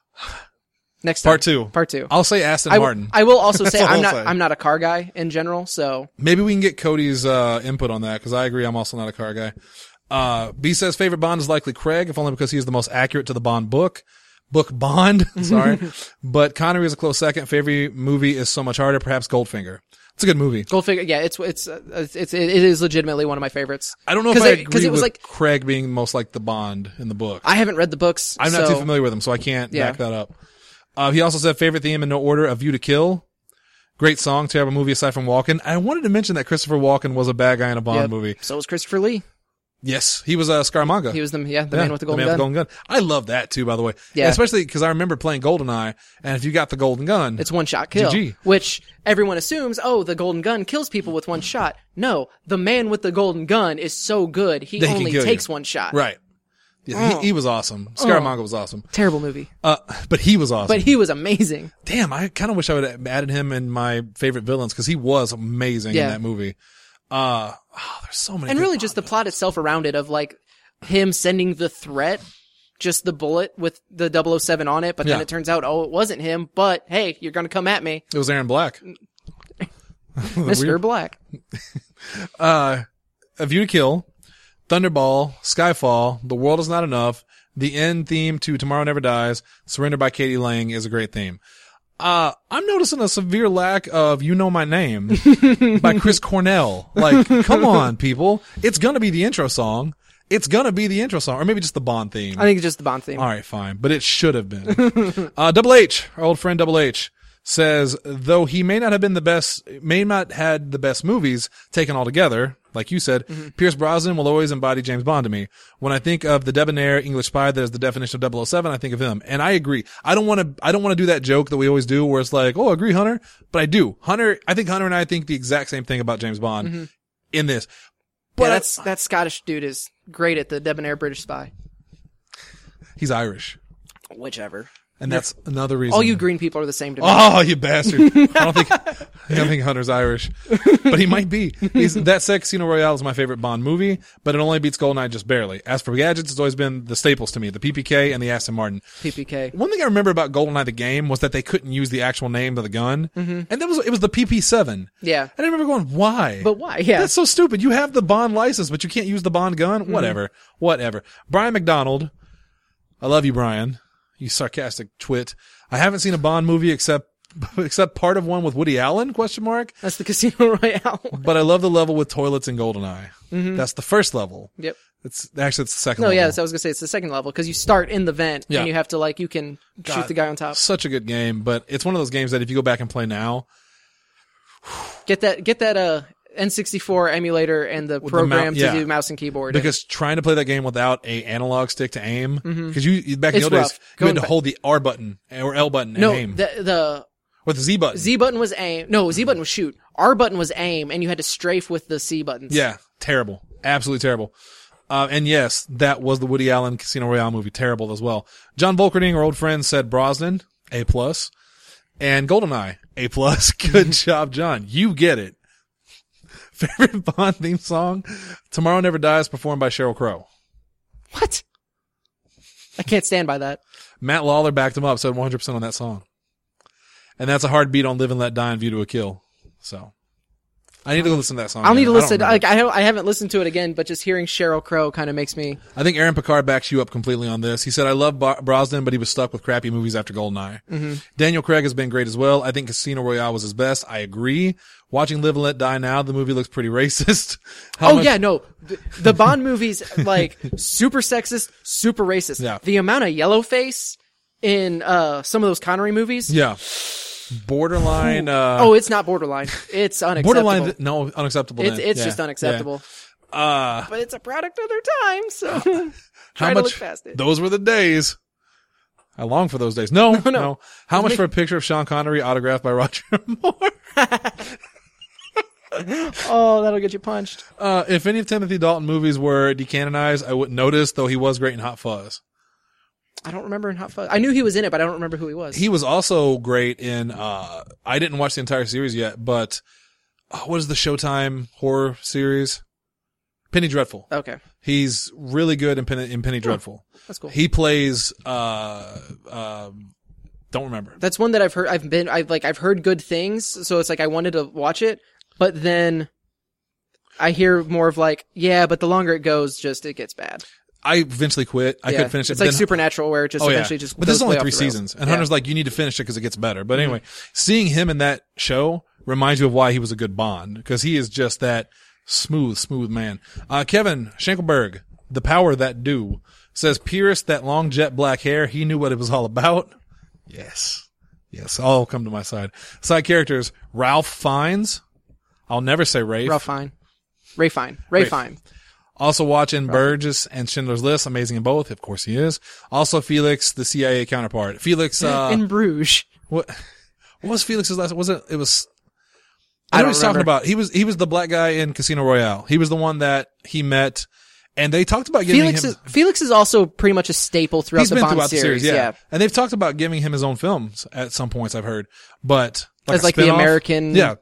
Next time. Part two. Part two. I'll say Aston I, w- Martin. I will also say That's all I'm I'll not say. I'm not a car guy in general, so Maybe we can get Cody's uh, input on that because I agree. I'm also not a car guy. Uh, B says favorite Bond is likely Craig, if only because he is the most accurate to the Bond book. Book Bond, sorry. But Connery is a close second. Favorite movie is So Much Harder, perhaps Goldfinger. It's a good movie. Goldfinger. Yeah, it's it's uh, it's, it's it is legitimately one of my favorites. I don't know if 'Cause I it- agree 'cause it was with like- Craig being most like the Bond in the book. I haven't read the books. I'm not so- too familiar with him, so I can't Yeah. back that up. Uh, he also said favorite theme in no order, A View to Kill. Great song, terrible movie aside from Walken. I wanted to mention that Christopher Walken was a bad guy in a Bond Yep. movie. So was Christopher Lee. Yes, he was uh, Scaramanga. He was the yeah the Yeah, man with the golden man gun. with the golden gun. I love that too, by the way. Yeah. Especially because I remember playing GoldenEye, and if you got the golden gun, It's one shot kill, G G. which everyone assumes. Oh, the golden gun kills people with one shot. No, the man with the golden gun is so good he That he can only kill you. takes one shot. right. Yeah, Oh. he, he was awesome. Scaramanga was awesome. Terrible movie, Uh, but he was awesome. but he was amazing. Damn, I kind of wish I would have added him in my favorite villains because he was amazing Yeah. in that movie. Uh, oh, there's so many. And good really, Bond just the villains. plot itself around it of like him sending the threat, just the bullet with the double oh seven on it, but then Yeah. it turns out, oh, it wasn't him. But hey, you're gonna come at me, It was Aaron Black. Mister Weird. Black. Uh, A View to Kill, Thunderball, Skyfall, The World Is Not Enough, the end theme to Tomorrow Never Dies, Surrender by Katie Lang is a great theme. Uh, I'm noticing a severe lack of You Know My Name by Chris Cornell. Like, come on, people. It's gonna be the intro song. It's gonna be the intro song, or maybe just the Bond theme. I think it's just the Bond theme. All right, fine, but it should have been. uh, Double H, our old friend Double H, says though he may not have been the best, may not had the best movies taken all together, like you said, Mm-hmm. Pierce Brosnan will always embody James Bond to me. When I think of the debonair English spy that is the definition of double oh seven, I think of him, and I agree. I don't want to, I don't want to do that joke that we always do, where it's like, oh, agree, Hunter, but I do. Hunter, I think Hunter and I think the exact same thing about James Bond Mm-hmm. in this. But Yeah, that's that Scottish dude is great at the debonair British spy. he's Irish, Whichever. and that's another reason. All you green people are the same to me. Oh, you bastard! I don't think I don't think Hunter's Irish, but he might be. He's, that said, Casino Royale is my favorite Bond movie, but it only beats GoldenEye just barely. As for gadgets, it's always been the staples to me: the P P K and the Aston Martin. P P K. One thing I remember about GoldenEye the game was that they couldn't use the actual name of the gun, mm-hmm. and that was it was the P P seven. Yeah. And I remember going, why? But why? Yeah. That's so stupid. You have the Bond license, but you can't use the Bond gun. Mm-hmm. Whatever, whatever. Brian McDonald, I love you, Brian. You sarcastic twit. I haven't seen a Bond movie except except part of one with Woody Allen? Question mark. That's the Casino Royale. But I love the level with toilets and GoldenEye. Mm-hmm. That's the first level. Yep. It's actually it's the second. No, level. yeah, so I was gonna say it's the second level because you start in the vent Yeah. and you have to like you can God, shoot the guy on top. Such a good game, but it's one of those games that if you go back and play now, Get that, get that, uh, N sixty-four emulator and the program the mou- yeah. to do mouse and keyboard. Because and, trying to play that game without a analog stick to aim, because mm-hmm. you back in the old rough. days, you had to back. hold the R button or L button and no, aim. the the or the Z button. Z button was aim. No, Z button was shoot. R button was aim, and you had to strafe with the C buttons. Yeah, terrible, absolutely terrible. Uh, and yes, that was the Woody Allen Casino Royale movie. Terrible as well. John Volkerding, our old friend, said Brosnan, A plus, and GoldenEye, A plus. Good job, John. You get it. Favorite Bond theme song? Tomorrow Never Dies, performed by Sheryl Crow. What? I can't stand by that. Matt Lawler backed him up, said one hundred percent on that song. And that's a hard beat on Live and Let Die and View to a Kill. So, I need to go listen to that song. I'll again. need to listen. I, like, I, I haven't listened to it again, but just hearing Sheryl Crow kind of makes me. I think Aaron Picard backs you up completely on this. He said, I love Bar- Brosnan, but he was stuck with crappy movies after GoldenEye. Mm-hmm. Daniel Craig has been great as well. I think Casino Royale was his best. I agree. Watching Live and Let Die now, the movie looks pretty racist. How oh much- yeah, no. The, the Bond movies, like, super sexist, super racist. Yeah. The amount of yellow face in, uh, some of those Connery movies. Yeah. Borderline. Uh, oh, it's not borderline. It's unacceptable. Borderline. No, unacceptable. It's, then. it's yeah. just unacceptable. Yeah. Uh, but it's a product of their time, so try how to much, look past it. Those were the days. I long for those days. No, no. no. no. How much make- for a picture of Sean Connery autographed by Roger Moore? Oh, that'll get you punched. Uh, if any of Timothy Dalton movies were decanonized, I wouldn't notice, though he was great in Hot Fuzz. I don't remember in Hot Fuzz. I knew he was in it, but I don't remember who he was. He was also great in, uh, I didn't watch the entire series yet, but uh, what is the Showtime horror series? Penny Dreadful. Okay. He's really good in Penny, in Penny Dreadful. Oh, that's cool. He plays, uh, uh, don't remember. That's one that I've heard, I've been, I've like, I've heard good things, so it's like I wanted to watch it, but then I hear more of like, yeah, but the longer it goes, just, it gets bad. I eventually quit. I yeah. couldn't finish it. It's like then, Supernatural where it just oh, eventually yeah. just But this is only three seasons. seasons. And yeah. Hunter's like, you need to finish it because it gets better. But anyway, mm-hmm. seeing him in that show reminds you of why he was a good Bond. Because he is just that smooth, smooth man. Uh, Kevin Schenkelberg, the power that do, says Pierce, that long jet black hair, he knew what it was all about. Yes. Yes. I'll come to my side. Side characters, Ralph Fiennes. I'll never say Rafe. Ralph Fine. Ray Fine. Ray Rafe. Fine. Also watching Burgess and Schindler's List. Amazing in both. Of course he is. Also Felix, the C I A counterpart. Felix, uh. in Bruges. What, what was Felix's last, was it, it was, I, I know don't what he's remember. talking about. He was, he was the black guy in Casino Royale. He was the one that he met and they talked about giving Felix him. is, Felix is also pretty much a staple throughout he's the been Bond throughout series. the series, yeah. yeah. And they've talked about giving him his own films at some points I've heard, but like As a like the spin-off. American. Yeah.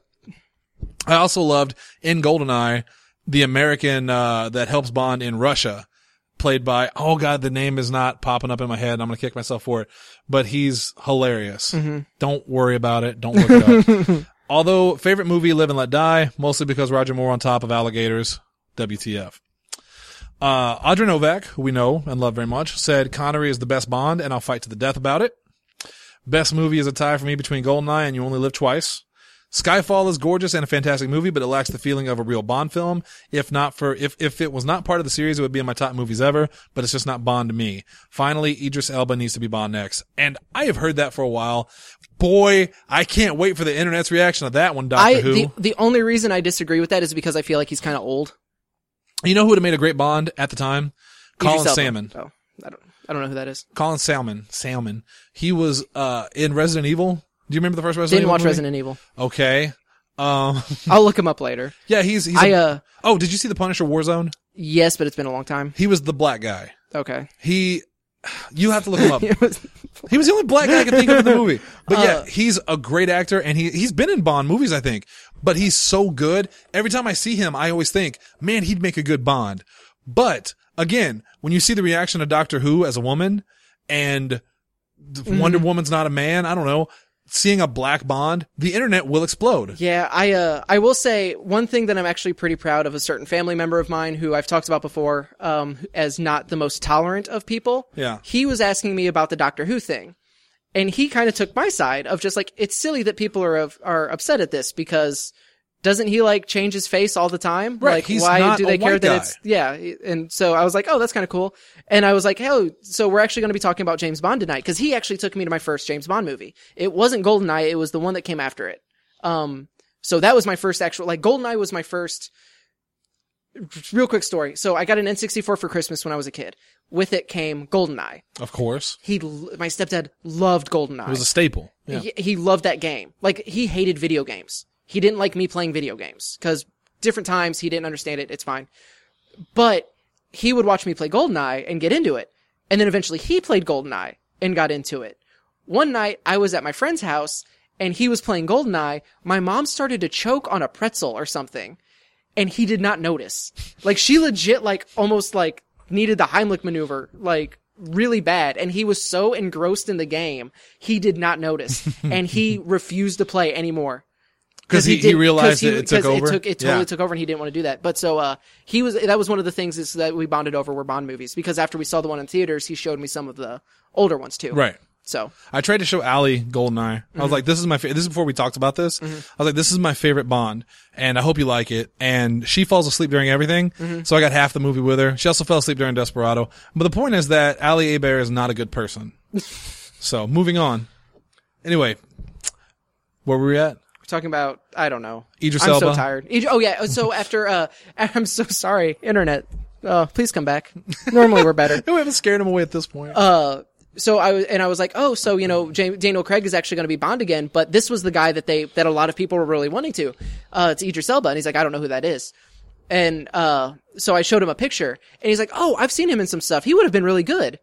I also loved in GoldenEye, the American, uh, that helps Bond in Russia, played by, oh god, the name is not popping up in my head. I'm going to kick myself for it, but he's hilarious. Mm-hmm. Don't worry about it. Don't look it up. Although, favorite movie, Live and Let Die, mostly because Roger Moore on top of alligators. W T F. Uh, Audrey Novak, who we know and love very much, said Connery is the best Bond and I'll fight to the death about it. Best movie is a tie for me between GoldenEye and You Only Live Twice. Skyfall is gorgeous and a fantastic movie, but it lacks the feeling of a real Bond film. If not for, if, if it was not part of the series, it would be in my top movies ever, but it's just not Bond to me. Finally, Idris Elba needs to be Bond next. And I have heard that for a while. Boy, I can't wait for the internet's reaction to that one, Doctor I, Who. the, the only reason I disagree with that is because I feel like he's kind of old. You know who would have made a great Bond at the time? Colin Idris Elba. Salmon. Oh, I don't, I don't know who that is. Colin Salmon. Salmon. He was, uh, in Resident Evil. Do you remember the first Resident Didn't Evil watch movie? Resident Evil. Okay. Um, I'll look him up later. yeah, he's, he's, I, a, uh, oh, did you see the Punisher Warzone? yes, but it's been a long time. He was the black guy. Okay. He, you have to look him up. It was- He was the only black guy I could think of in the movie. But yeah, Uh, he's a great actor and he, he's been in Bond movies, I think, but he's so good. Every time I see him, I always think, man, he'd make a good Bond. But again, when you see the reaction of Doctor Who as a woman and Mm-hmm. Wonder Woman's not a man, I don't know, seeing a black Bond, the internet will explode. Yeah, I uh I will say one thing that I'm actually pretty proud of a certain family member of mine who I've talked about before, um, as not the most tolerant of people. Yeah. He was asking me about the Doctor Who thing. And he kind of took my side of just like, it's silly that people are of, are upset at this because doesn't he like change his face all the time? Right, Like, he's why not do a they care white that guy. it's, yeah. And so I was like, oh, that's kind of cool. And I was like, hey, so we're actually going to be talking about James Bond tonight because he actually took me to my first James Bond movie. It wasn't GoldenEye. It was the one that came after it. Um, So that was my first actual, like, GoldenEye was my first, real quick story. So I got an N sixty-four for Christmas when I was a kid. With it came GoldenEye. Of course. He, my stepdad loved GoldenEye. It was a staple. Yeah. He, he loved that game. Like, he hated video games. He didn't like me playing video games. Cause different times he didn't understand it. It's fine. But he would watch me play GoldenEye and get into it. And then eventually he played GoldenEye and got into it. One night I was at my friend's house and he was playing GoldenEye. My mom started to choke on a pretzel or something and he did not notice. Like, she legit, like, almost like needed the Heimlich maneuver, like, really bad. And he was so engrossed in the game, he did not notice. And he refused to play anymore. Because he, he, he realized he, it took over? It, took, it totally yeah. took over and he didn't want to do that. But so, uh, he was, that was one of the things is that we bonded over were Bond movies. Because after we saw the one in theaters, he showed me some of the older ones too. Right. So. I tried to show Allie GoldenEye. Mm-hmm. I was like, this is my favorite. This is before we talked about this. Mm-hmm. I was like, this is my favorite Bond. And I hope you like it. And she falls asleep during everything. Mm-hmm. So I got half the movie with her. She also fell asleep during Desperado. But the point is that Allie Hebert is not a good person. So, moving on. Anyway. Where were we at? We're talking about, I don't know. Idris I'm Elba. so tired. Idris, oh yeah. So after, uh, I'm so sorry. Internet. Uh, please come back. Normally we're better. We haven't scared him away at this point. Uh, So I was, and I was like, oh, so, you know, J- Daniel Craig is actually going to be Bond again, but this was the guy that they, that a lot of people were really wanting to. Uh, it's Idris Elba. And he's like, I don't know who that is. And, uh, so I showed him a picture and he's like, oh, I've seen him in some stuff. He would have been really good.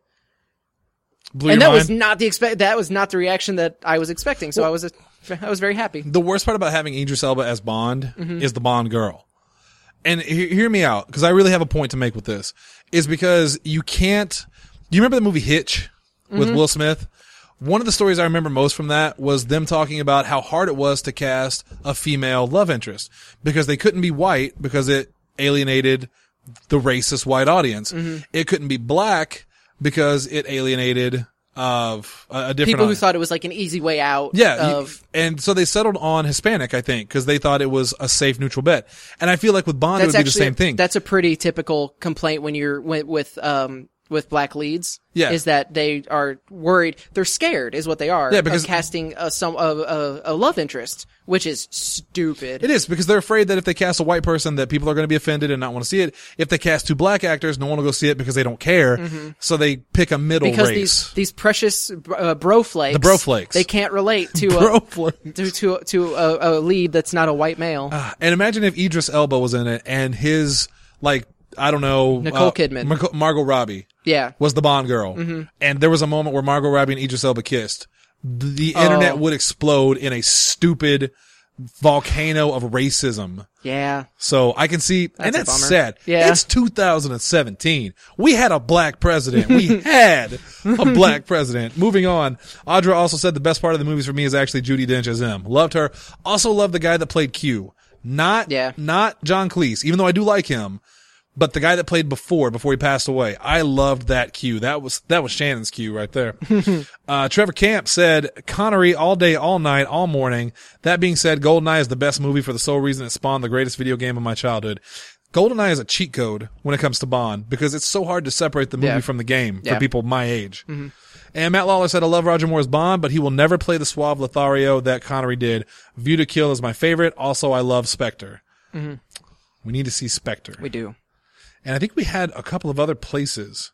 Blew and your that mind? was not the expect, that was not the reaction that I was expecting. So well, I was, a, I was very happy. The worst part about having Idris Elba as Bond mm-hmm. is the Bond girl. And he- hear me out, because I really have a point to make with this, is because you can't, do you remember the movie Hitch? With mm-hmm. Will Smith. One of the stories I remember most from that was them talking about how hard it was to cast a female love interest because they couldn't be white because it alienated the racist white audience. Mm-hmm. It couldn't be black because it alienated of a, a different people audience. Who thought it was like an easy way out. Yeah, of... you, and so they settled on Hispanic, I think, because they thought it was a safe, neutral bet. And I feel like with Bond, that's it would be the same a, thing. That's a pretty typical complaint when you're with, with um. with black leads, yeah. is that they are worried, they're scared is what they are, yeah, because of casting a, some, a, a, a love interest, which is stupid. It is, because they're afraid that if they cast a white person that people are going to be offended and not want to see it. If they cast two black actors, no one will go see it because they don't care, mm-hmm. so they pick a middle because race. Because these, these precious uh, bro flakes, the bro flakes, they can't relate to a, to, to, to a, a lead that's not a white male. Uh, and imagine if Idris Elba was in it and his, like, I don't know. Nicole uh, Kidman. Mar- Margot Robbie. Yeah. Was the Bond girl. Mm-hmm. And there was a moment where Margot Robbie and Idris Elba kissed. The, the oh. internet would explode in a stupid volcano of racism. Yeah. So I can see, that's and that's a bummer. sad. Yeah. It's two thousand seventeen. We had a black president. We had a black president. Moving on. Audra also said the best part of the movies for me is actually Judi Dench as M. Loved her. Also loved the guy that played Q. Not, yeah. not John Cleese, even though I do like him. But the guy that played before, before he passed away, I loved that Q. That was, that was Shannon's Q right there. uh, Trevor Camp said, Connery all day, all night, all morning. That being said, GoldenEye is the best movie for the sole reason it spawned the greatest video game of my childhood. GoldenEye is a cheat code when it comes to Bond because it's so hard to separate the movie yeah. from the game yeah. for people my age. Mm-hmm. And Matt Lawler said, I love Roger Moore's Bond, but he will never play the suave Lothario that Connery did. View to Kill is my favorite. Also, I love Spectre. Mm-hmm. We need to see Spectre. We do. And I think we had a couple of other places.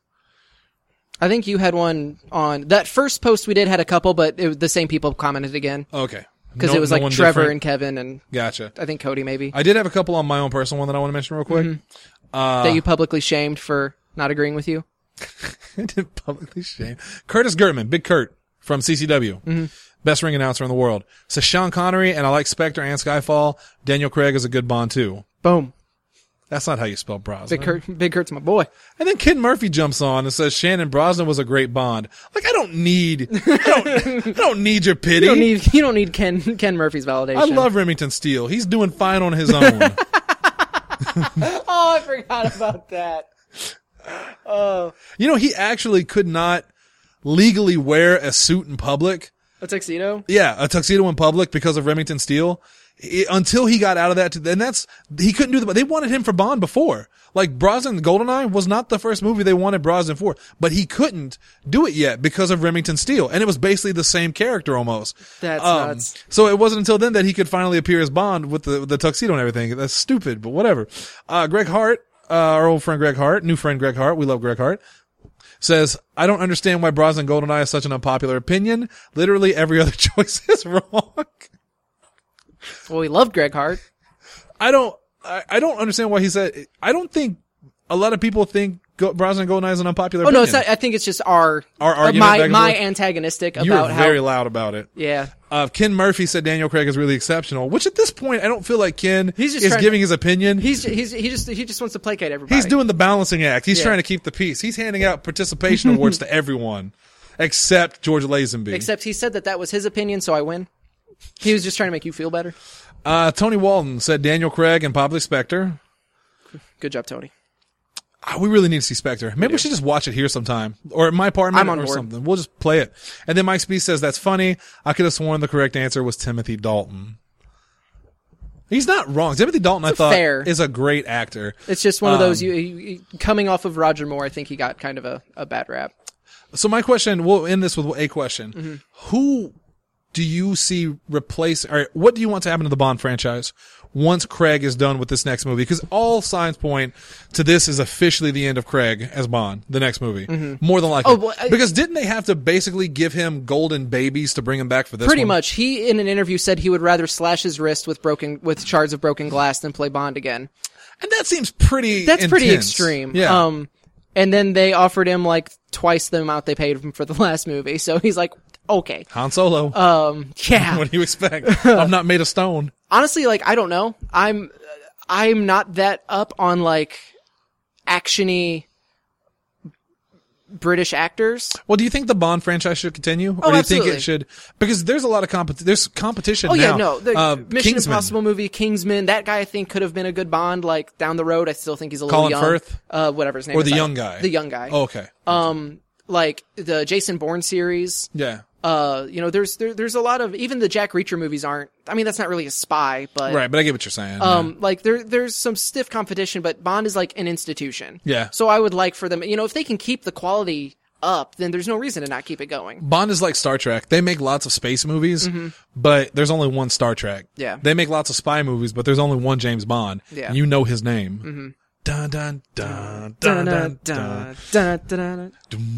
I think you had one on that first post we did had a couple, but it, the same people commented again. Okay. Because no, it was no like Trevor different. and Kevin and gotcha. I think Cody maybe. I did have a couple on my own personal one that I want to mention real quick. Mm-hmm. Uh, that you publicly shamed for not agreeing with you. I did publicly shame. Curtis Gertman, Big Kurt from C C W. Mm-hmm. Best ring announcer in the world. Says Sean Connery, and I like Spectre and Skyfall. Daniel Craig is a good Bond too. Boom. That's not how you spell Brosnan. Big Kurt, Big Kurt's my boy. And then Ken Murphy jumps on and says Shannon Brosnan was a great Bond. Like I don't need, I don't, I don't need your pity. You don't need, you don't need Ken Ken Murphy's validation. I love Remington Steele. He's doing fine on his own. Oh, I forgot about that. Oh, you know he actually could not legally wear a suit in public. A tuxedo? Yeah, a tuxedo in public because of Remington Steele. it, until he got out of that, to, and that's, he couldn't do the, they wanted him for Bond before. Like Brosnan GoldenEye was not the first movie they wanted Brosnan for, but he couldn't do it yet because of Remington Steele. And it was basically the same character almost. That's um, nuts. So it wasn't until then that he could finally appear as Bond with the, the tuxedo and everything. That's stupid, but whatever. Uh, Greg Hart, uh, our old friend Greg Hart, new friend Greg Hart. We love Greg Hart. Says, I don't understand why Brosnan GoldenEye is such an unpopular opinion. Literally every other choice is wrong. Well, we love Greg Hart. I don't, I, I don't understand why he said, I don't think a lot of people think Go, Brosnan GoldenEye is an unpopular oh, opinion. no, it's not, I think it's just our, our uh, argument my, back and my forth. antagonistic You were about how. very loud about it. Yeah. Uh, Ken Murphy said Daniel Craig is really exceptional, which at this point, I don't feel like Ken He's just is trying giving to- his opinion. He's, he's, he just, he just wants to placate everybody. He's doing the balancing act. He's Yeah. trying to keep the peace. He's handing out participation awards to everyone except George Lazenby. Except he said that that was his opinion, so I win. He was just trying to make you feel better. Uh, Tony Walton said Daniel Craig and Pablo Spector. Good job, Tony. Uh, we really need to see Spectre. Maybe we, we should just watch it here sometime. Or at my apartment I'm on or board. something. We'll just play it. And then Mike Speed says, that's funny. I could have sworn the correct answer was Timothy Dalton. He's not wrong. Timothy Dalton, I thought, fair. is a great actor. It's just one of those, Um, you, you, coming off of Roger Moore, I think he got kind of a, a bad rap. So my question, we'll end this with a question. Mm-hmm. Who do you see replace, or what do you want to happen to the Bond franchise once Craig is done with this next movie? Because all signs point to this is officially the end of Craig as Bond, the next movie. Mm-hmm. More than likely. Oh, well, I- because didn't they have to basically give him golden babies to bring him back for this Pretty one? much. He, in an interview, said he would rather slash his wrist with broken, with shards of broken glass than play Bond again. And that seems pretty That's intense. pretty extreme. Yeah. Um, and then they offered him like twice the amount they paid him for the last movie. So he's like, okay. Han Solo. Um, yeah. What do you expect? I'm not made of stone. Honestly, like, I don't know. I'm, I'm not that up on like actiony British actors. Well, do you think the Bond franchise should continue? Or Oh, do you absolutely. think it should? Because there's a lot of competi- there's competition Oh now. yeah, no. The uh, Mission Kingsman. Impossible movie, Kingsman. That guy I think could have been a good Bond. Like down the road, I still think he's a little Colin young. Firth? uh, whatever his name Or is. the I- young guy? The young guy. Oh, okay. Um, like the Jason Bourne series. Yeah. Uh, you know, there's there, there's a lot of even the Jack Reacher movies aren't. I mean, that's not really a spy, but Right, but I get what you're saying. um, like there there's some stiff competition, but Bond is like an institution. Yeah. So I would like for them, you know, if they can keep the quality up, then there's no reason to not keep it going. Bond is like Star Trek. They make lots of space movies, but there's only one Star Trek. Yeah. They make lots of spy movies, but there's only one James Bond. Yeah. You know his name. Mm-hmm. Dun, dun, dun, dun, dun, dun. Dun, dun, dun,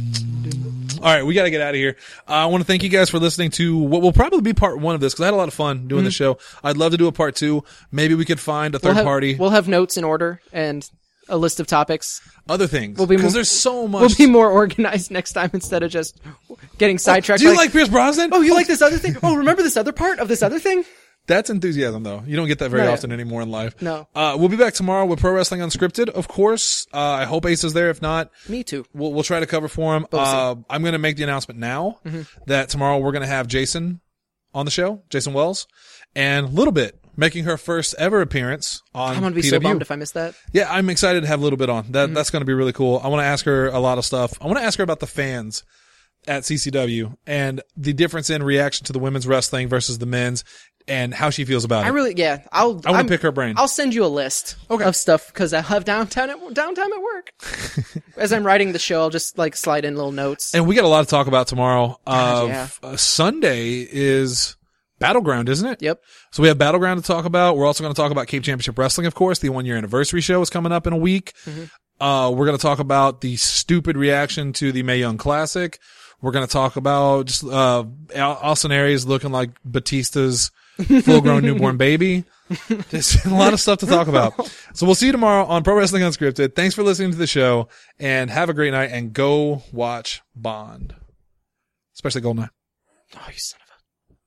All right, we got to get out of here. Uh, I want to thank you guys for listening to what will probably be part one of this because I had a lot of fun doing the show. I'd love to do a part two. Maybe we could find a third We'll have, party. we'll have notes in order and a list of topics. Other things. We'll be Because more- there's so much. We'll be more organized next time instead of just getting sidetracked. Do you like Pierce Brosnan? Oh, you like this other thing? Oh, remember this other part of this other thing? That's enthusiasm, though. You don't get that very No. often anymore in life. No. Uh, we'll be back tomorrow with Pro Wrestling Unscripted, of course. Uh, I hope Ace is there. If not, Me too. we'll, we'll try to cover for him. we'll see. Uh, I'm going to make the announcement now that tomorrow we're going to have Jason on the show, Jason Wells, and Little Bit making her first ever appearance on I'm gonna be P so W. bummed if I miss that. Yeah, I'm excited to have Little Bit on. That Mm-hmm. That's going to be really cool. I want to ask her a lot of stuff. I want to ask her about the fans at C C W and the difference in reaction to the women's wrestling versus the men's and how she feels about it. I really, yeah. I'll. I wanna I'm- pick her brain. I'll send you a list Okay. of stuff because I have downtime at downtime at work. As I'm writing the show, I'll just like slide in little notes. And we got a lot to talk about tomorrow. God, Uh, yeah. f- uh, Sunday is Battleground, isn't it? Yep. So we have Battleground to talk about. We're also going to talk about Cape Championship Wrestling, of course. The one year anniversary show is coming up in a week. Mm-hmm. Uh, we're going to talk about the stupid reaction to the Mae Young Classic. We're going to talk about just, uh, Al- Austin Aries looking like Batista's full grown newborn baby. There's a lot of stuff to talk about. So we'll see you tomorrow on Pro Wrestling Unscripted. Thanks for listening to the show and have a great night and go watch Bond. Especially Goldeneye. Oh, you son of a